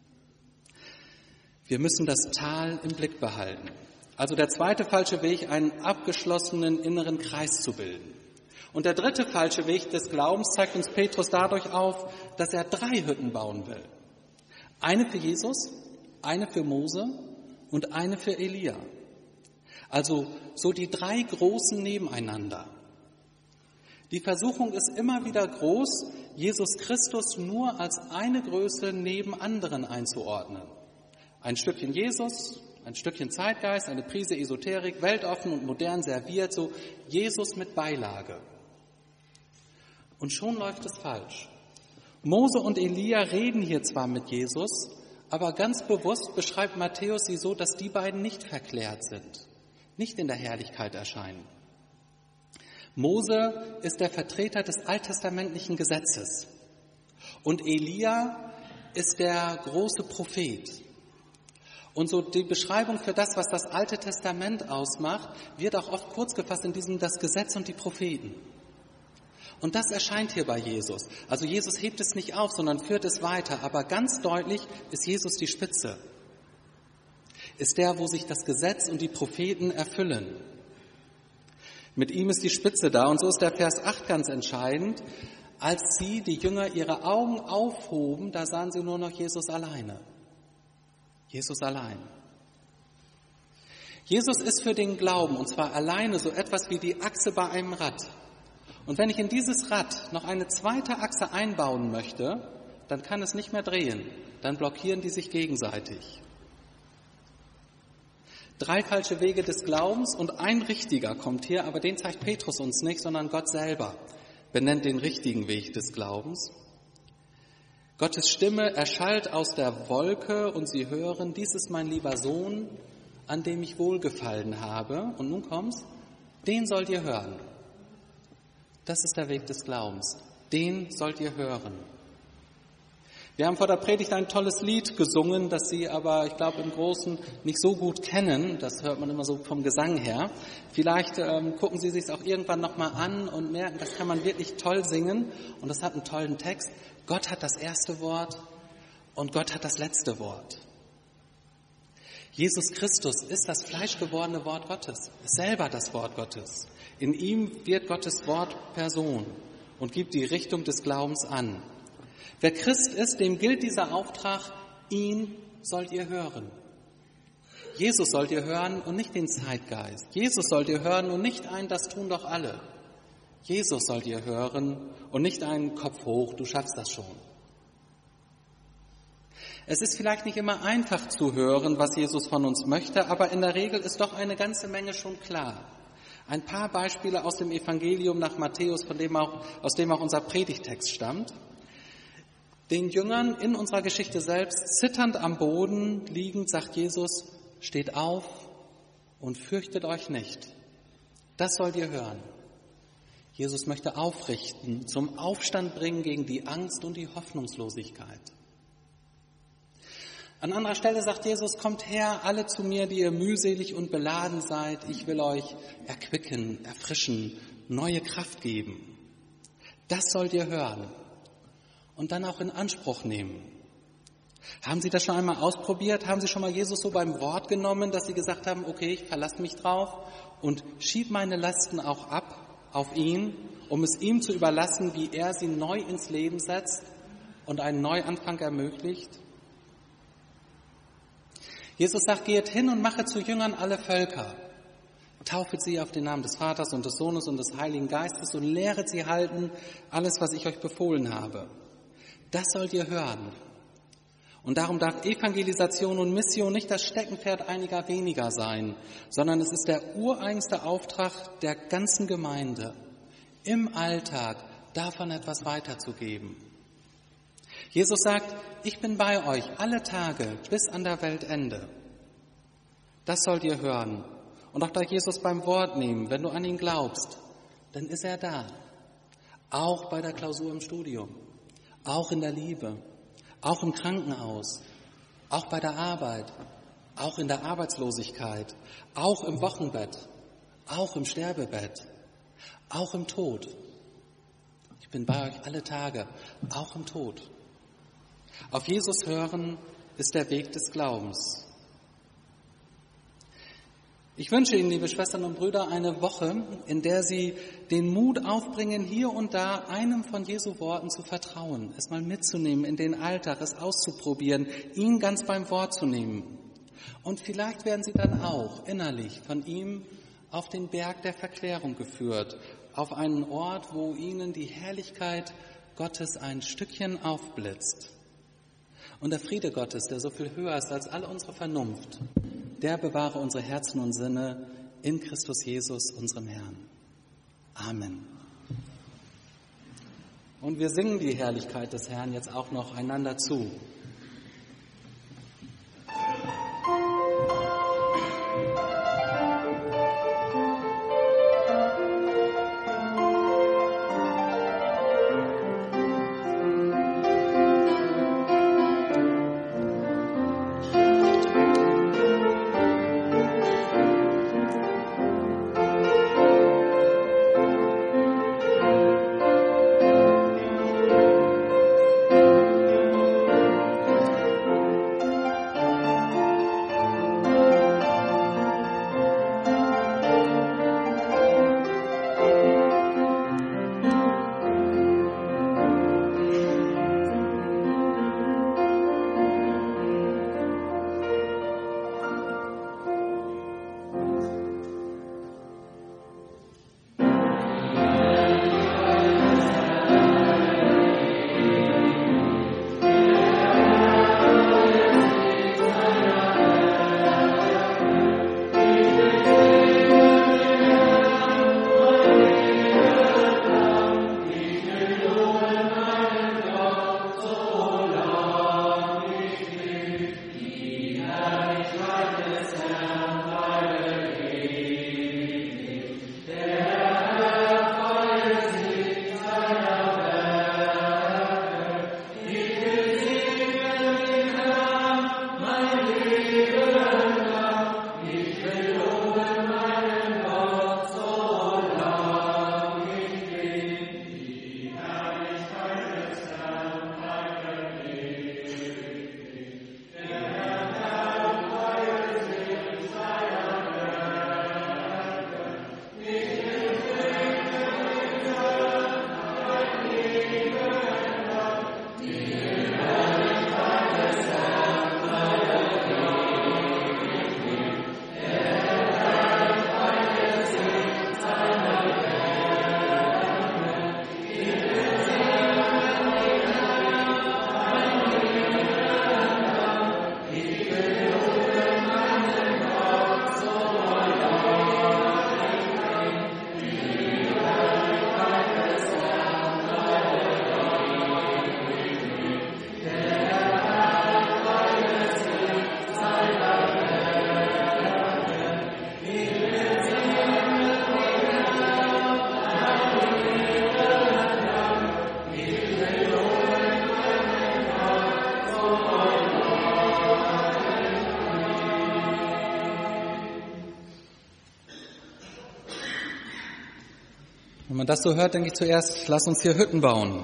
Wir müssen das Tal im Blick behalten. Also der zweite falsche Weg, einen abgeschlossenen inneren Kreis zu bilden. Und der dritte falsche Weg des Glaubens zeigt uns Petrus dadurch auf, dass er drei Hütten bauen will. Eine für Jesus, eine für Mose und eine für Elia. Also so die drei Großen nebeneinander. Die Versuchung ist immer wieder groß, Jesus Christus nur als eine Größe neben anderen einzuordnen. Ein Stückchen Jesus, ein Stückchen Zeitgeist, eine Prise Esoterik, weltoffen und modern serviert, so Jesus mit Beilage. Und schon läuft es falsch. Mose und Elia reden hier zwar mit Jesus, aber ganz bewusst beschreibt Matthäus sie so, dass die beiden nicht verklärt sind, nicht in der Herrlichkeit erscheinen. Mose ist der Vertreter des alttestamentlichen Gesetzes und Elia ist der große Prophet. Und so die Beschreibung für das, was das Alte Testament ausmacht, wird auch oft kurz gefasst in diesem das Gesetz und die Propheten. Und das erscheint hier bei Jesus. Also Jesus hebt es nicht auf, sondern führt es weiter. Aber ganz deutlich ist Jesus die Spitze. Ist der, wo sich das Gesetz und die Propheten erfüllen. Mit ihm ist die Spitze da. Und so ist der Vers acht ganz entscheidend. Als sie, die Jünger, ihre Augen aufhoben, da sahen sie nur noch Jesus alleine. Jesus allein. Jesus ist für den Glauben, und zwar alleine, so etwas wie die Achse bei einem Rad. Und wenn ich in dieses Rad noch eine zweite Achse einbauen möchte, dann kann es nicht mehr drehen. Dann blockieren die sich gegenseitig. Drei falsche Wege des Glaubens und ein richtiger kommt hier, aber den zeigt Petrus uns nicht, sondern Gott selber benennt den richtigen Weg des Glaubens. Gottes Stimme erschallt aus der Wolke und sie hören, dies ist mein lieber Sohn, an dem ich Wohlgefallen habe. Und nun kommt's, den sollt ihr hören. Das ist der Weg des Glaubens. Den sollt ihr hören. Wir haben vor der Predigt ein tolles Lied gesungen, das Sie aber, ich glaube, im Großen nicht so gut kennen. Das hört man immer so vom Gesang her. Vielleicht ähm, gucken Sie sich es auch irgendwann nochmal an und merken, das kann man wirklich toll singen. Und das hat einen tollen Text. Gott hat das erste Wort und Gott hat das letzte Wort. Jesus Christus ist das fleischgewordene Wort Gottes, ist selber das Wort Gottes. In ihm wird Gottes Wort Person und gibt die Richtung des Glaubens an. Wer Christ ist, dem gilt dieser Auftrag, ihn sollt ihr hören. Jesus sollt ihr hören und nicht den Zeitgeist. Jesus sollt ihr hören und nicht ein, das tun doch alle. Jesus sollt ihr hören und nicht einen Kopf hoch, du schaffst das schon. Es ist vielleicht nicht immer einfach zu hören, was Jesus von uns möchte, aber in der Regel ist doch eine ganze Menge schon klar. Ein paar Beispiele aus dem Evangelium nach Matthäus, von dem auch, aus dem auch unser Predigtext stammt. Den Jüngern in unserer Geschichte selbst, zitternd am Boden liegend, sagt Jesus, steht auf und fürchtet euch nicht. Das sollt ihr hören. Jesus möchte aufrichten, zum Aufstand bringen gegen die Angst und die Hoffnungslosigkeit. An anderer Stelle sagt Jesus, kommt her, alle zu mir, die ihr mühselig und beladen seid. Ich will euch erquicken, erfrischen, neue Kraft geben. Das sollt ihr hören und dann auch in Anspruch nehmen. Haben Sie das schon einmal ausprobiert? Haben Sie schon mal Jesus so beim Wort genommen, dass Sie gesagt haben, okay, ich verlasse mich drauf und schieb meine Lasten auch ab auf ihn, um es ihm zu überlassen, wie er sie neu ins Leben setzt und einen Neuanfang ermöglicht? Jesus sagt, geht hin und mache zu Jüngern alle Völker. Taufet sie auf den Namen des Vaters und des Sohnes und des Heiligen Geistes und lehret sie halten, alles, was ich euch befohlen habe. Das sollt ihr hören. Und darum darf Evangelisation und Mission nicht das Steckenpferd einiger weniger sein, sondern es ist der ureigenste Auftrag der ganzen Gemeinde, im Alltag davon etwas weiterzugeben. Jesus sagt, ich bin bei euch alle Tage bis an der Weltende. Das sollt ihr hören und auch da Jesus beim Wort nehmen, wenn du an ihn glaubst, dann ist er da. Auch bei der Klausur im Studium, auch in der Liebe, auch im Krankenhaus, auch bei der Arbeit, auch in der Arbeitslosigkeit, auch im Wochenbett, auch im Sterbebett, auch im Tod. Ich bin bei euch alle Tage, auch im Tod. Auf Jesus hören ist der Weg des Glaubens. Ich wünsche Ihnen, liebe Schwestern und Brüder, eine Woche, in der Sie den Mut aufbringen, hier und da einem von Jesu Worten zu vertrauen, es mal mitzunehmen in den Alltag, es auszuprobieren, ihn ganz beim Wort zu nehmen. Und vielleicht werden Sie dann auch innerlich von ihm auf den Berg der Verklärung geführt, auf einen Ort, wo Ihnen die Herrlichkeit Gottes ein Stückchen aufblitzt. Und der Friede Gottes, der so viel höher ist als alle unsere Vernunft, der bewahre unsere Herzen und Sinne in Christus Jesus, unserem Herrn. Amen. Und wir singen die Herrlichkeit des Herrn jetzt auch noch einander zu. man das so hört, denke ich zuerst, lass uns hier Hütten bauen.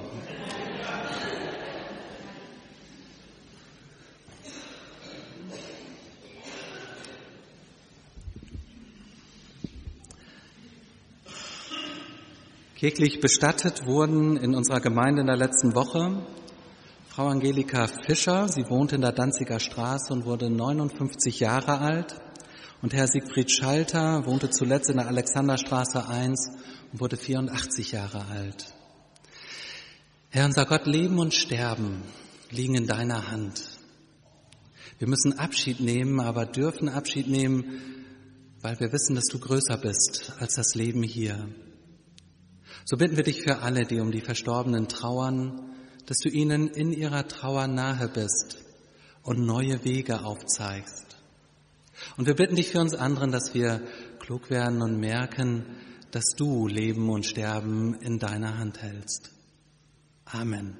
Kirchlich bestattet wurden in unserer Gemeinde in der letzten Woche Frau Angelika Fischer. Sie wohnt in der Danziger Straße und wurde neunundfünfzig Jahre alt. Und Herr Siegfried Schalter wohnte zuletzt in der Alexanderstraße eins und wurde vierundachtzig Jahre alt. Herr, unser Gott, Leben und Sterben liegen in deiner Hand. Wir müssen Abschied nehmen, aber dürfen Abschied nehmen, weil wir wissen, dass du größer bist als das Leben hier. So bitten wir dich für alle, die um die Verstorbenen trauern, dass du ihnen in ihrer Trauer nahe bist und neue Wege aufzeigst. Und wir bitten dich für uns anderen, dass wir klug werden und merken, dass du Leben und Sterben in deiner Hand hältst. Amen.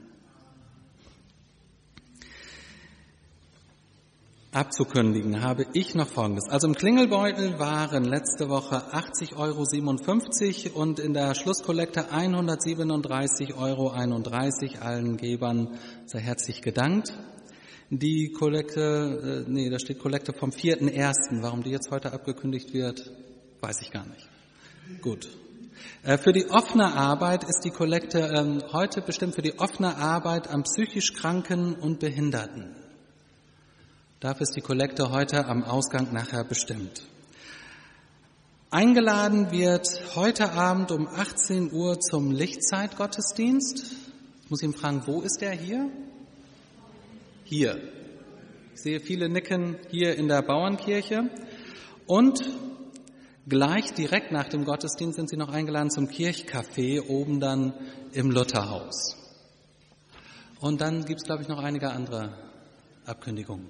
Abzukündigen habe ich noch Folgendes. Also im Klingelbeutel waren letzte Woche achtzig Euro siebenundfünfzig und in der Schlusskollekte hundertsiebenunddreißig Euro einunddreißig. Allen Gebern sei herzlich gedankt. Die Kollekte, äh, nee, da steht Kollekte vom vierten ersten. Warum die jetzt heute abgekündigt wird, weiß ich gar nicht. Gut. Äh, für die offene Arbeit ist die Kollekte äh, heute bestimmt für die offene Arbeit an psychisch Kranken und Behinderten. Dafür ist die Kollekte heute am Ausgang nachher bestimmt. Eingeladen wird heute Abend um achtzehn Uhr zum Lichtzeitgottesdienst. Ich muss ihn fragen, wo ist der hier? Hier. Ich sehe viele nicken hier in der Bauernkirche. Und gleich direkt nach dem Gottesdienst sind Sie noch eingeladen zum Kirchcafé oben dann im Lutherhaus. Und dann gibt es, glaube ich, noch einige andere Abkündigungen.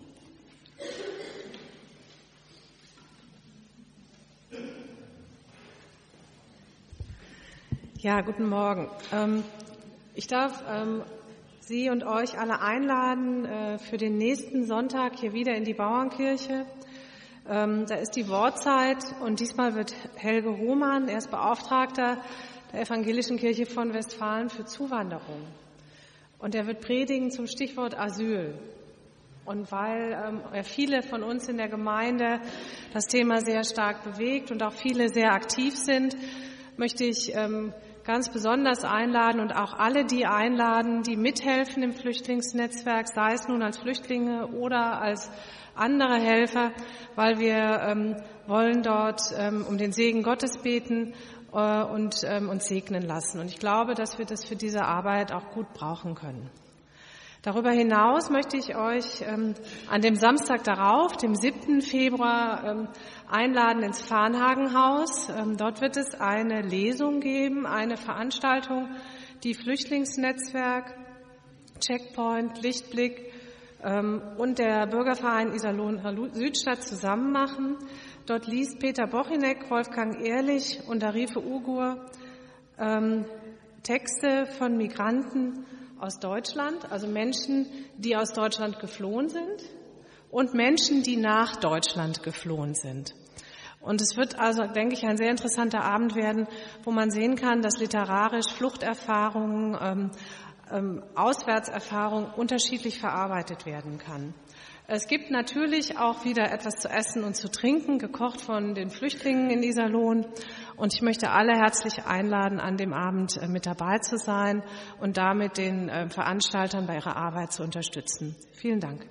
Ja, guten Morgen. Ich darf Sie und euch alle einladen für den nächsten Sonntag hier wieder in die Bauernkirche. Da ist die Wortzeit und diesmal wird Helge Hohmann, er ist Beauftragter der Evangelischen Kirche von Westfalen für Zuwanderung. Und er wird predigen zum Stichwort Asyl. Und weil ähm, viele von uns in der Gemeinde das Thema sehr stark bewegt und auch viele sehr aktiv sind, möchte ich ähm, ganz besonders einladen und auch alle die einladen, die mithelfen im Flüchtlingsnetzwerk, sei es nun als Flüchtlinge oder als andere Helfer, weil wir ähm, wollen dort ähm, um den Segen Gottes beten äh, und ähm, uns segnen lassen. Und ich glaube, dass wir das für diese Arbeit auch gut brauchen können. Darüber hinaus möchte ich euch ähm, an dem Samstag darauf, dem siebten Februar, ähm, einladen ins Farnhagenhaus. Ähm, dort wird es eine Lesung geben, eine Veranstaltung, die Flüchtlingsnetzwerk, Checkpoint, Lichtblick ähm, und der Bürgerverein Iserlohn Südstadt zusammen machen. Dort liest Peter Bochinek, Wolfgang Ehrlich und Arife Ugur ähm, Texte von Migranten aus Deutschland, also Menschen, die aus Deutschland geflohen sind und Menschen, die nach Deutschland geflohen sind. Und es wird also, denke ich, ein sehr interessanter Abend werden, wo man sehen kann, dass literarisch Fluchterfahrungen, ähm, ähm, Auswärtserfahrung unterschiedlich verarbeitet werden kann. Es gibt natürlich auch wieder etwas zu essen und zu trinken, gekocht von den Flüchtlingen in Iserlohn. Und ich möchte alle herzlich einladen, an dem Abend mit dabei zu sein und damit den Veranstaltern bei ihrer Arbeit zu unterstützen. Vielen Dank.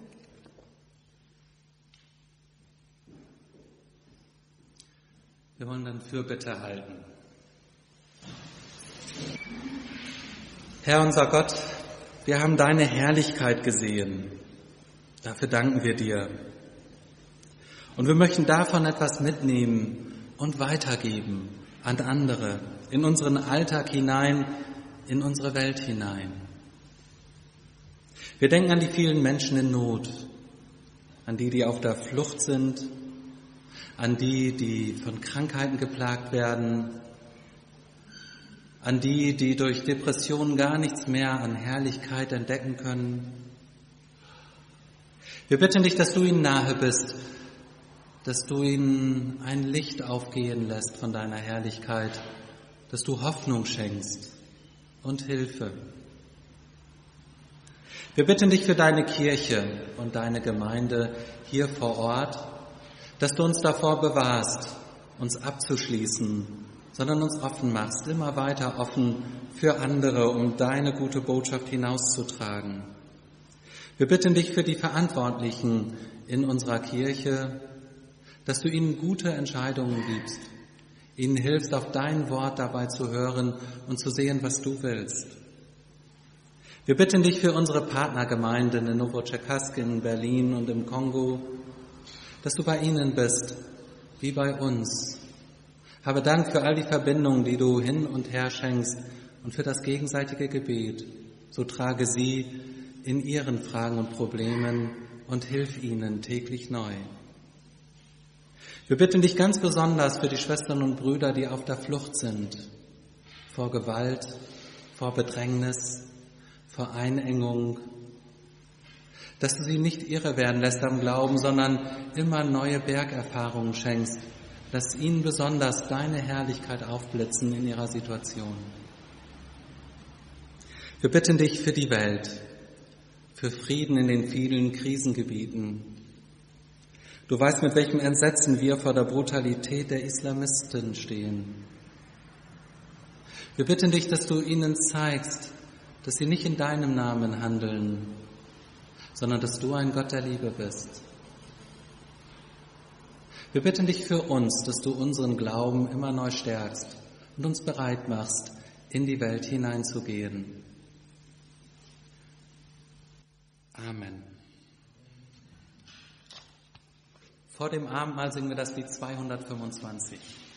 Wir wollen dann Fürbitte halten. Herr unser Gott, wir haben deine Herrlichkeit gesehen. Dafür danken wir dir. Und wir möchten davon etwas mitnehmen und weitergeben an andere, in unseren Alltag hinein, in unsere Welt hinein. Wir denken an die vielen Menschen in Not, an die, die auf der Flucht sind, an die, die von Krankheiten geplagt werden, an die, die durch Depressionen gar nichts mehr an Herrlichkeit entdecken können. Wir bitten dich, dass du ihnen nahe bist, dass du ihnen ein Licht aufgehen lässt von deiner Herrlichkeit, dass du Hoffnung schenkst und Hilfe. Wir bitten dich für deine Kirche und deine Gemeinde hier vor Ort, dass du uns davor bewahrst, uns abzuschließen, sondern uns offen machst, immer weiter offen für andere, um deine gute Botschaft hinauszutragen. Wir bitten dich für die Verantwortlichen in unserer Kirche, dass du ihnen gute Entscheidungen gibst, ihnen hilfst, auf dein Wort dabei zu hören und zu sehen, was du willst. Wir bitten dich für unsere Partnergemeinden in Nowocherkassk, in Berlin und im Kongo, dass du bei ihnen bist, wie bei uns. Habe Dank für all die Verbindungen, die du hin und her schenkst und für das gegenseitige Gebet. So trage sie in ihren Fragen und Problemen und hilf ihnen täglich neu. Wir bitten dich ganz besonders für die Schwestern und Brüder, die auf der Flucht sind, vor Gewalt, vor Bedrängnis, vor Einengung, dass du sie nicht irre werden lässt am Glauben, sondern immer neue Bergerfahrungen schenkst, lass ihnen besonders deine Herrlichkeit aufblitzen in ihrer Situation. Wir bitten dich für die Welt, für Frieden in den vielen Krisengebieten. Du weißt, mit welchem Entsetzen wir vor der Brutalität der Islamisten stehen. Wir bitten dich, dass du ihnen zeigst, dass sie nicht in deinem Namen handeln, sondern dass du ein Gott der Liebe bist. Wir bitten dich für uns, dass du unseren Glauben immer neu stärkst und uns bereit machst, in die Welt hineinzugehen. Amen. Vor dem Abendmahl singen wir das Lied zweihundertfünfundzwanzig.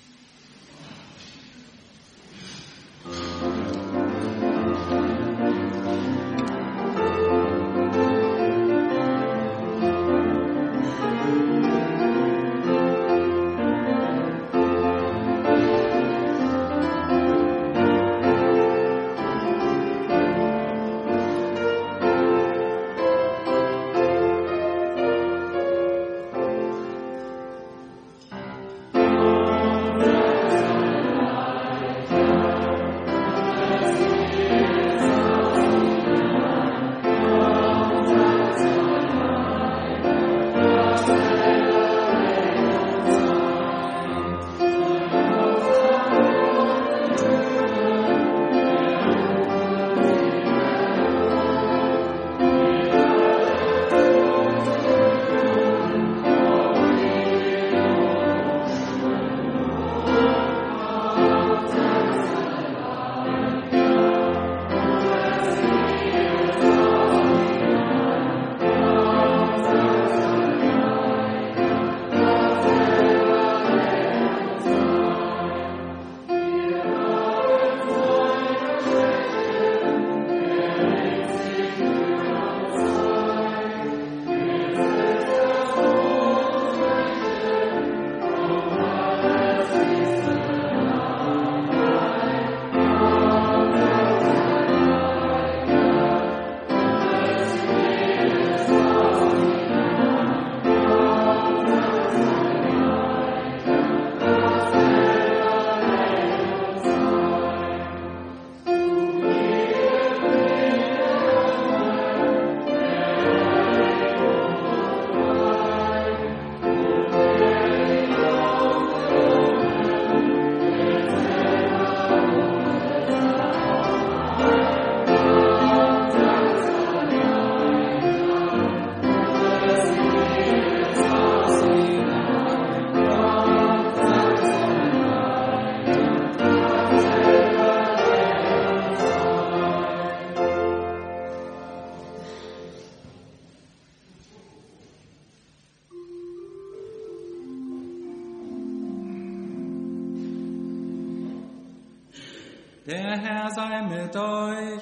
Der Herr sei mit euch.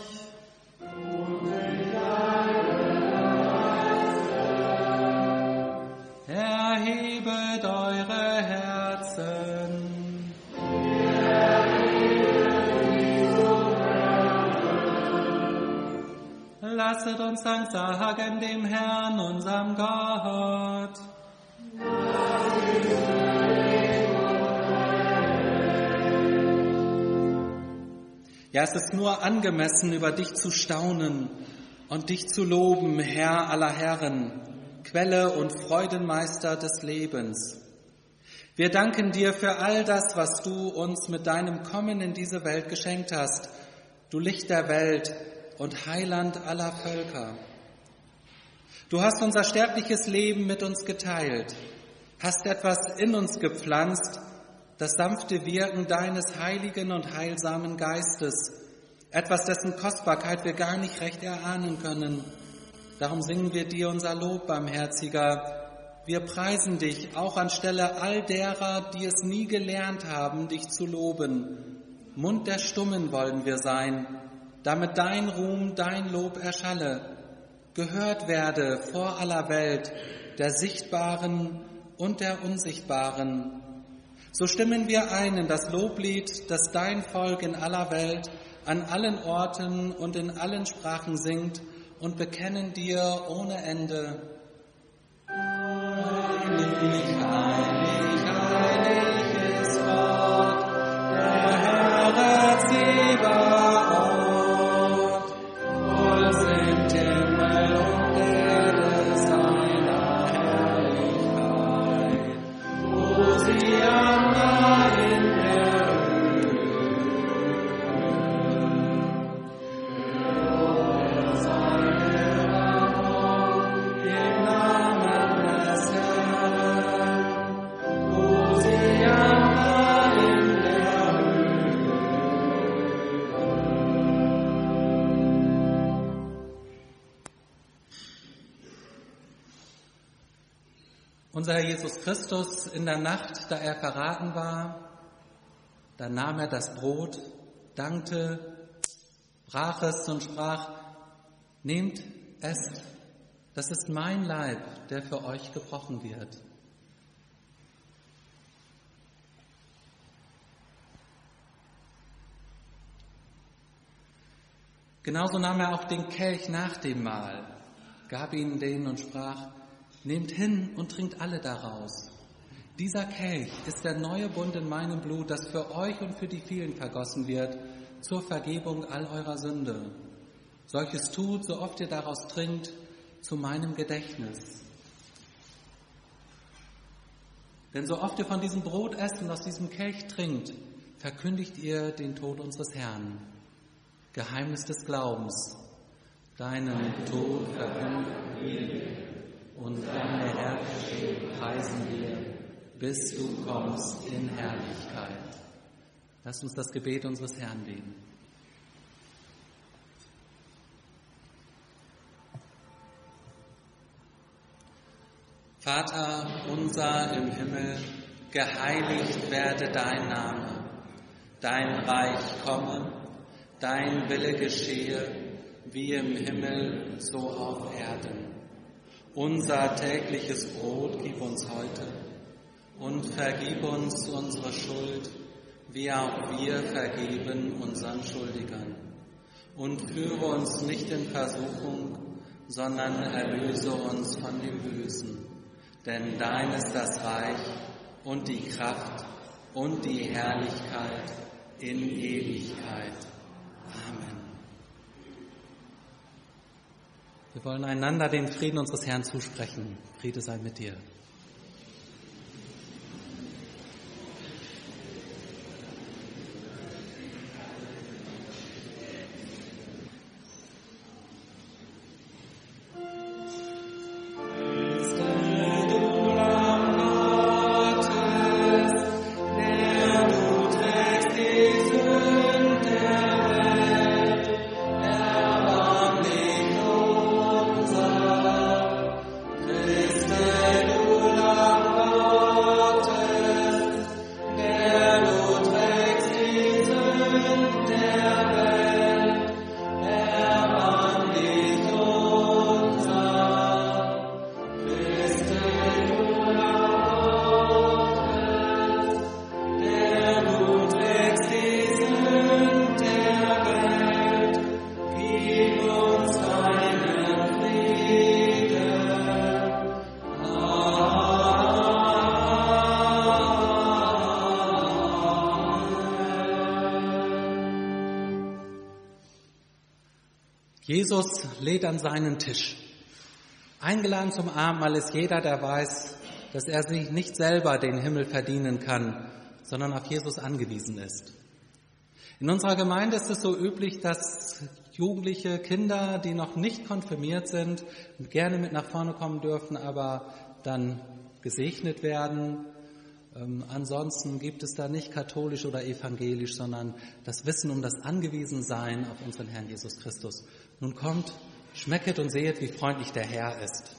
Und mit deinem Geiste. Erhebet eure Herzen. Lasset uns Dank sagen dem Herrn, unserem Gott. Ja, es ist nur angemessen, über dich zu staunen und dich zu loben, Herr aller Herren, Quelle und Freudenmeister des Lebens. Wir danken dir für all das, was du uns mit deinem Kommen in diese Welt geschenkt hast, du Licht der Welt und Heiland aller Völker. Du hast unser sterbliches Leben mit uns geteilt, hast etwas in uns gepflanzt, das sanfte Wirken deines heiligen und heilsamen Geistes, etwas, dessen Kostbarkeit wir gar nicht recht erahnen können. Darum singen wir dir unser Lob, Barmherziger. Wir preisen dich auch anstelle all derer, die es nie gelernt haben, dich zu loben. Mund der Stummen wollen wir sein, damit dein Ruhm, dein Lob erschalle, gehört werde vor aller Welt, der Sichtbaren und der Unsichtbaren. So stimmen wir ein in das Loblied, das dein Volk in aller Welt, an allen Orten und in allen Sprachen singt und bekennen dir ohne Ende. Heilig, heilig, heilig ist Gott, der Herr Zebaoth. Voll sind Himmel und Erde seiner Herrlichkeit. Hosianna in der Höhe. Höre seine Erbarmung im Namen des Herrn. Hosianna in der Höhe. Unser Herr Jesus Christus, in der Nacht, da er verraten war, da nahm er das Brot, dankte, brach es und sprach: Nehmt, esst, das ist mein Leib, der für euch gebrochen wird. Genauso nahm er auch den Kelch nach dem Mahl, gab ihnen den und sprach: Nehmt hin und trinkt alle daraus. Dieser Kelch ist der neue Bund in meinem Blut, das für euch und für die vielen vergossen wird, zur Vergebung all eurer Sünde. Solches tut, so oft ihr daraus trinkt, zu meinem Gedächtnis. Denn so oft ihr von diesem Brot esst und aus diesem Kelch trinkt, verkündigt ihr den Tod unseres Herrn. Geheimnis des Glaubens. Deinen Tod verkünden wir und deine Herrlichkeit preisen wir, bis du kommst in Herrlichkeit. Lasst uns das Gebet unseres Herrn beten. Vater unser im Himmel, geheiligt werde dein Name, dein Reich komme, dein Wille geschehe, wie im Himmel, so auf Erden. Unser tägliches Brot gib uns heute und vergib uns unsere Schuld, wie auch wir vergeben unseren Schuldigern. Und führe uns nicht in Versuchung, sondern erlöse uns von dem Bösen. Denn dein ist das Reich und die Kraft und die Herrlichkeit in Ewigkeit. Amen. Wir wollen einander den Frieden unseres Herrn zusprechen. Friede sei mit dir. Christe, du Jesus lädt an seinen Tisch. Eingeladen zum Abendmahl ist jeder, der weiß, dass er sich nicht selber den Himmel verdienen kann, sondern auf Jesus angewiesen ist. In unserer Gemeinde ist es so üblich, dass jugendliche Kinder, die noch nicht konfirmiert sind, gerne mit nach vorne kommen dürfen, aber dann gesegnet werden. Ähm, ansonsten gibt es da nicht katholisch oder evangelisch, sondern das Wissen um das Angewiesensein auf unseren Herrn Jesus Christus. Nun kommt, schmecket und sehet, wie freundlich der Herr ist.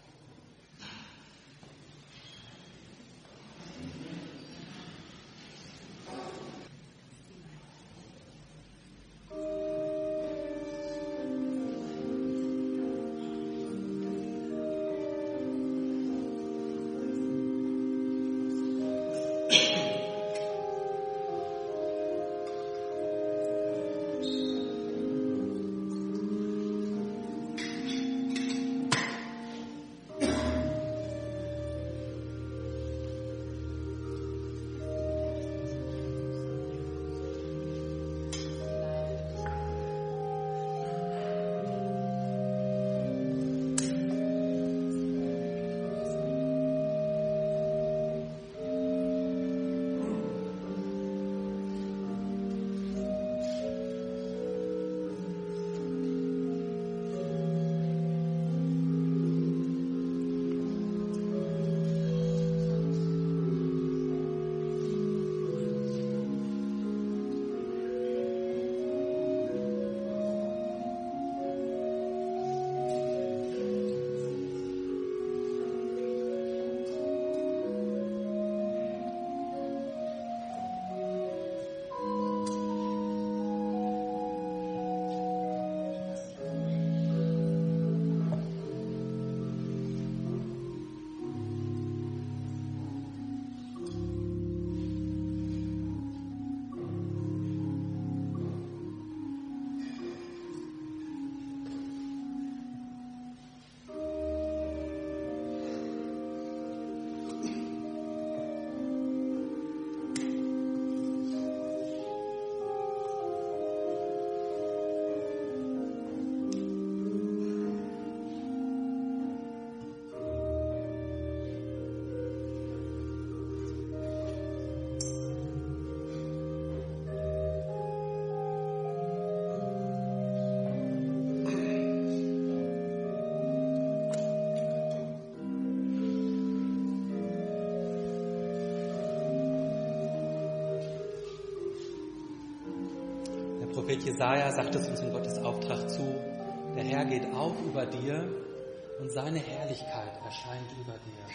Der Prophet Jesaja sagt es uns in Gottes Auftrag zu: Der Herr geht auf über dir und seine Herrlichkeit erscheint über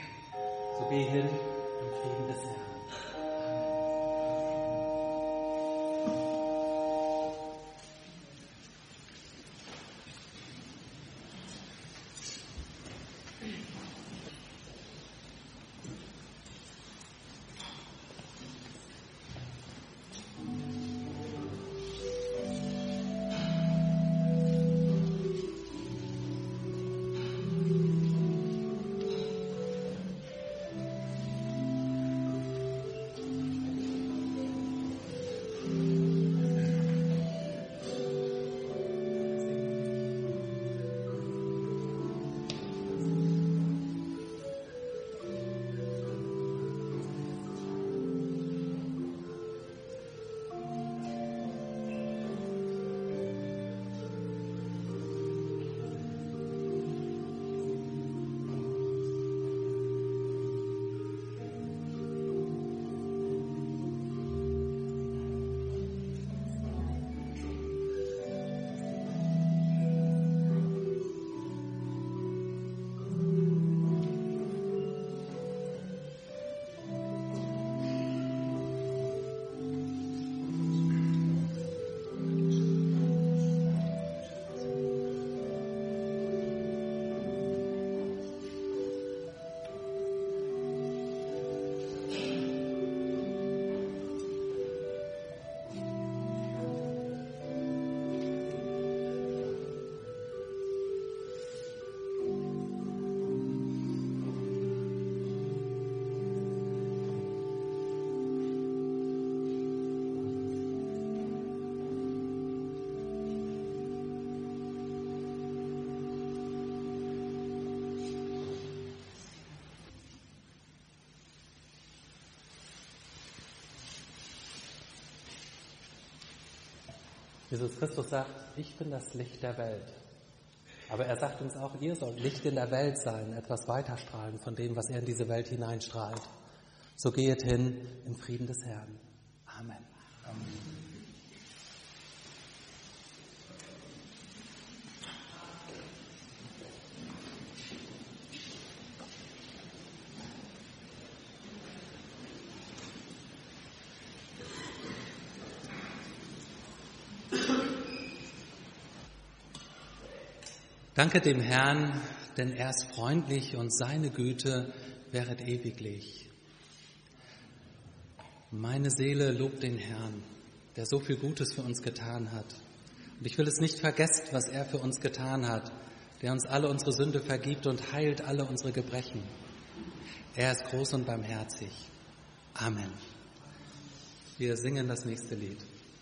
dir. So geh hin im Frieden des Herrn. Jesus Christus sagt, ich bin das Licht der Welt. Aber er sagt uns auch, ihr sollt Licht in der Welt sein, etwas weiterstrahlen von dem, was er in diese Welt hineinstrahlt. So gehet hin im Frieden des Herrn. Amen. Amen. Danke dem Herrn, denn er ist freundlich und seine Güte währet ewiglich. Meine Seele lobt den Herrn, der so viel Gutes für uns getan hat. Und ich will es nicht vergessen, was er für uns getan hat, der uns alle unsere Sünde vergibt und heilt alle unsere Gebrechen. Er ist groß und barmherzig. Amen. Wir singen das nächste Lied.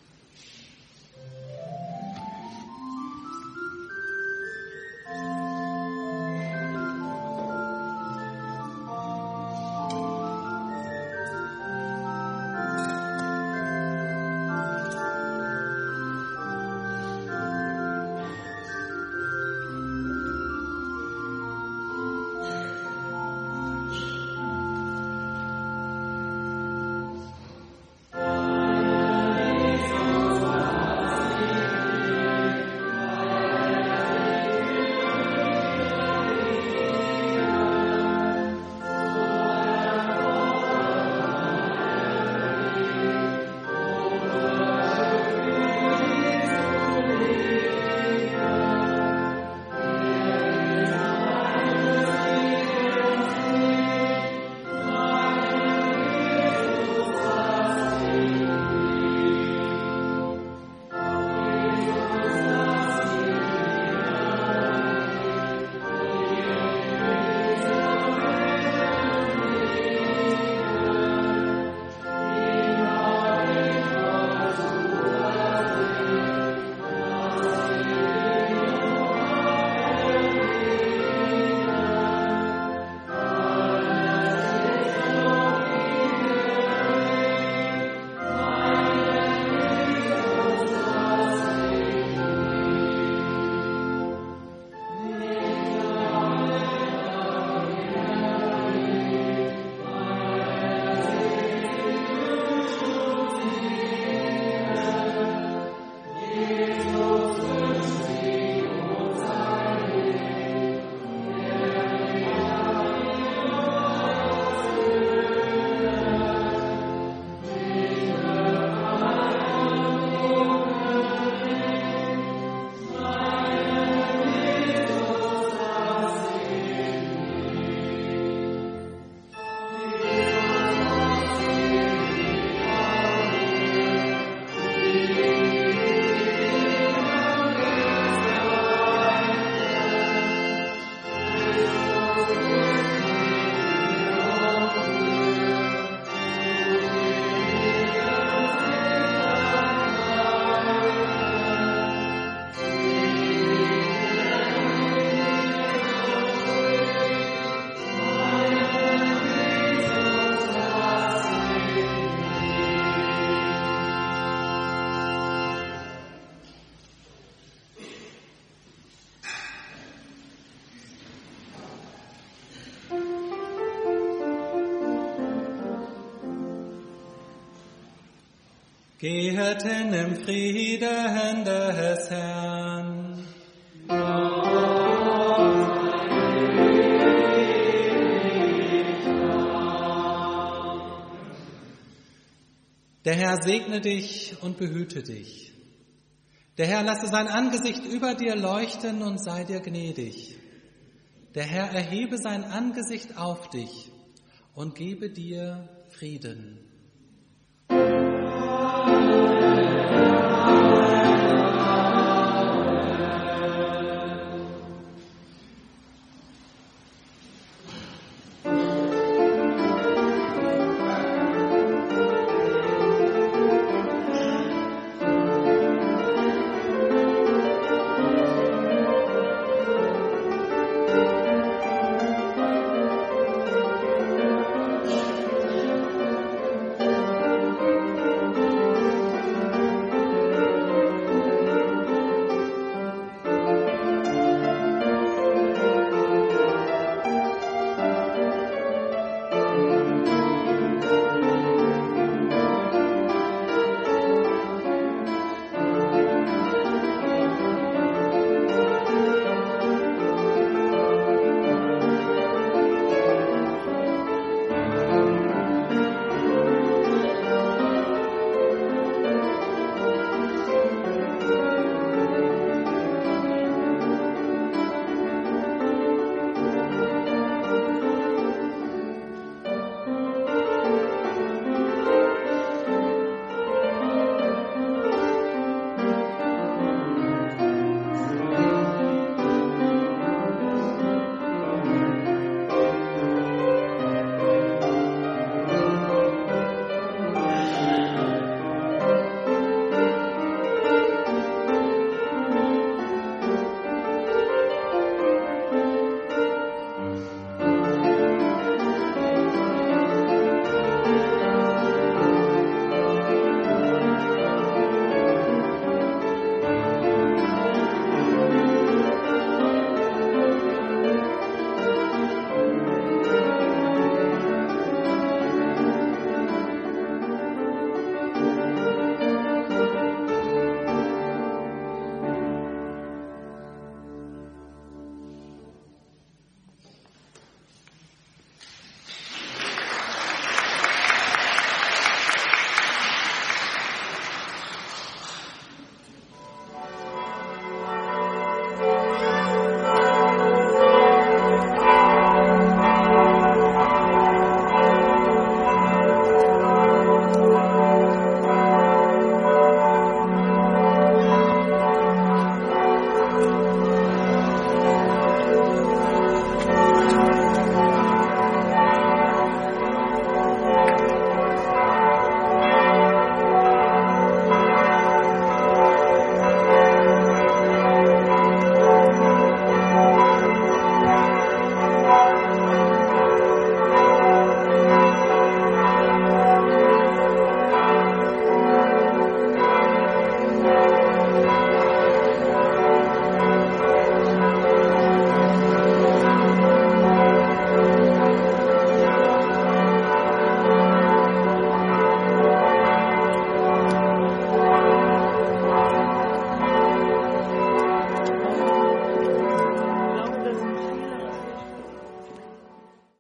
Gehet hin im Frieden des Herrn. Der Herr segne dich und behüte dich. Der Herr lasse sein Angesicht über dir leuchten und sei dir gnädig. Der Herr erhebe sein Angesicht auf dich und gebe dir Frieden.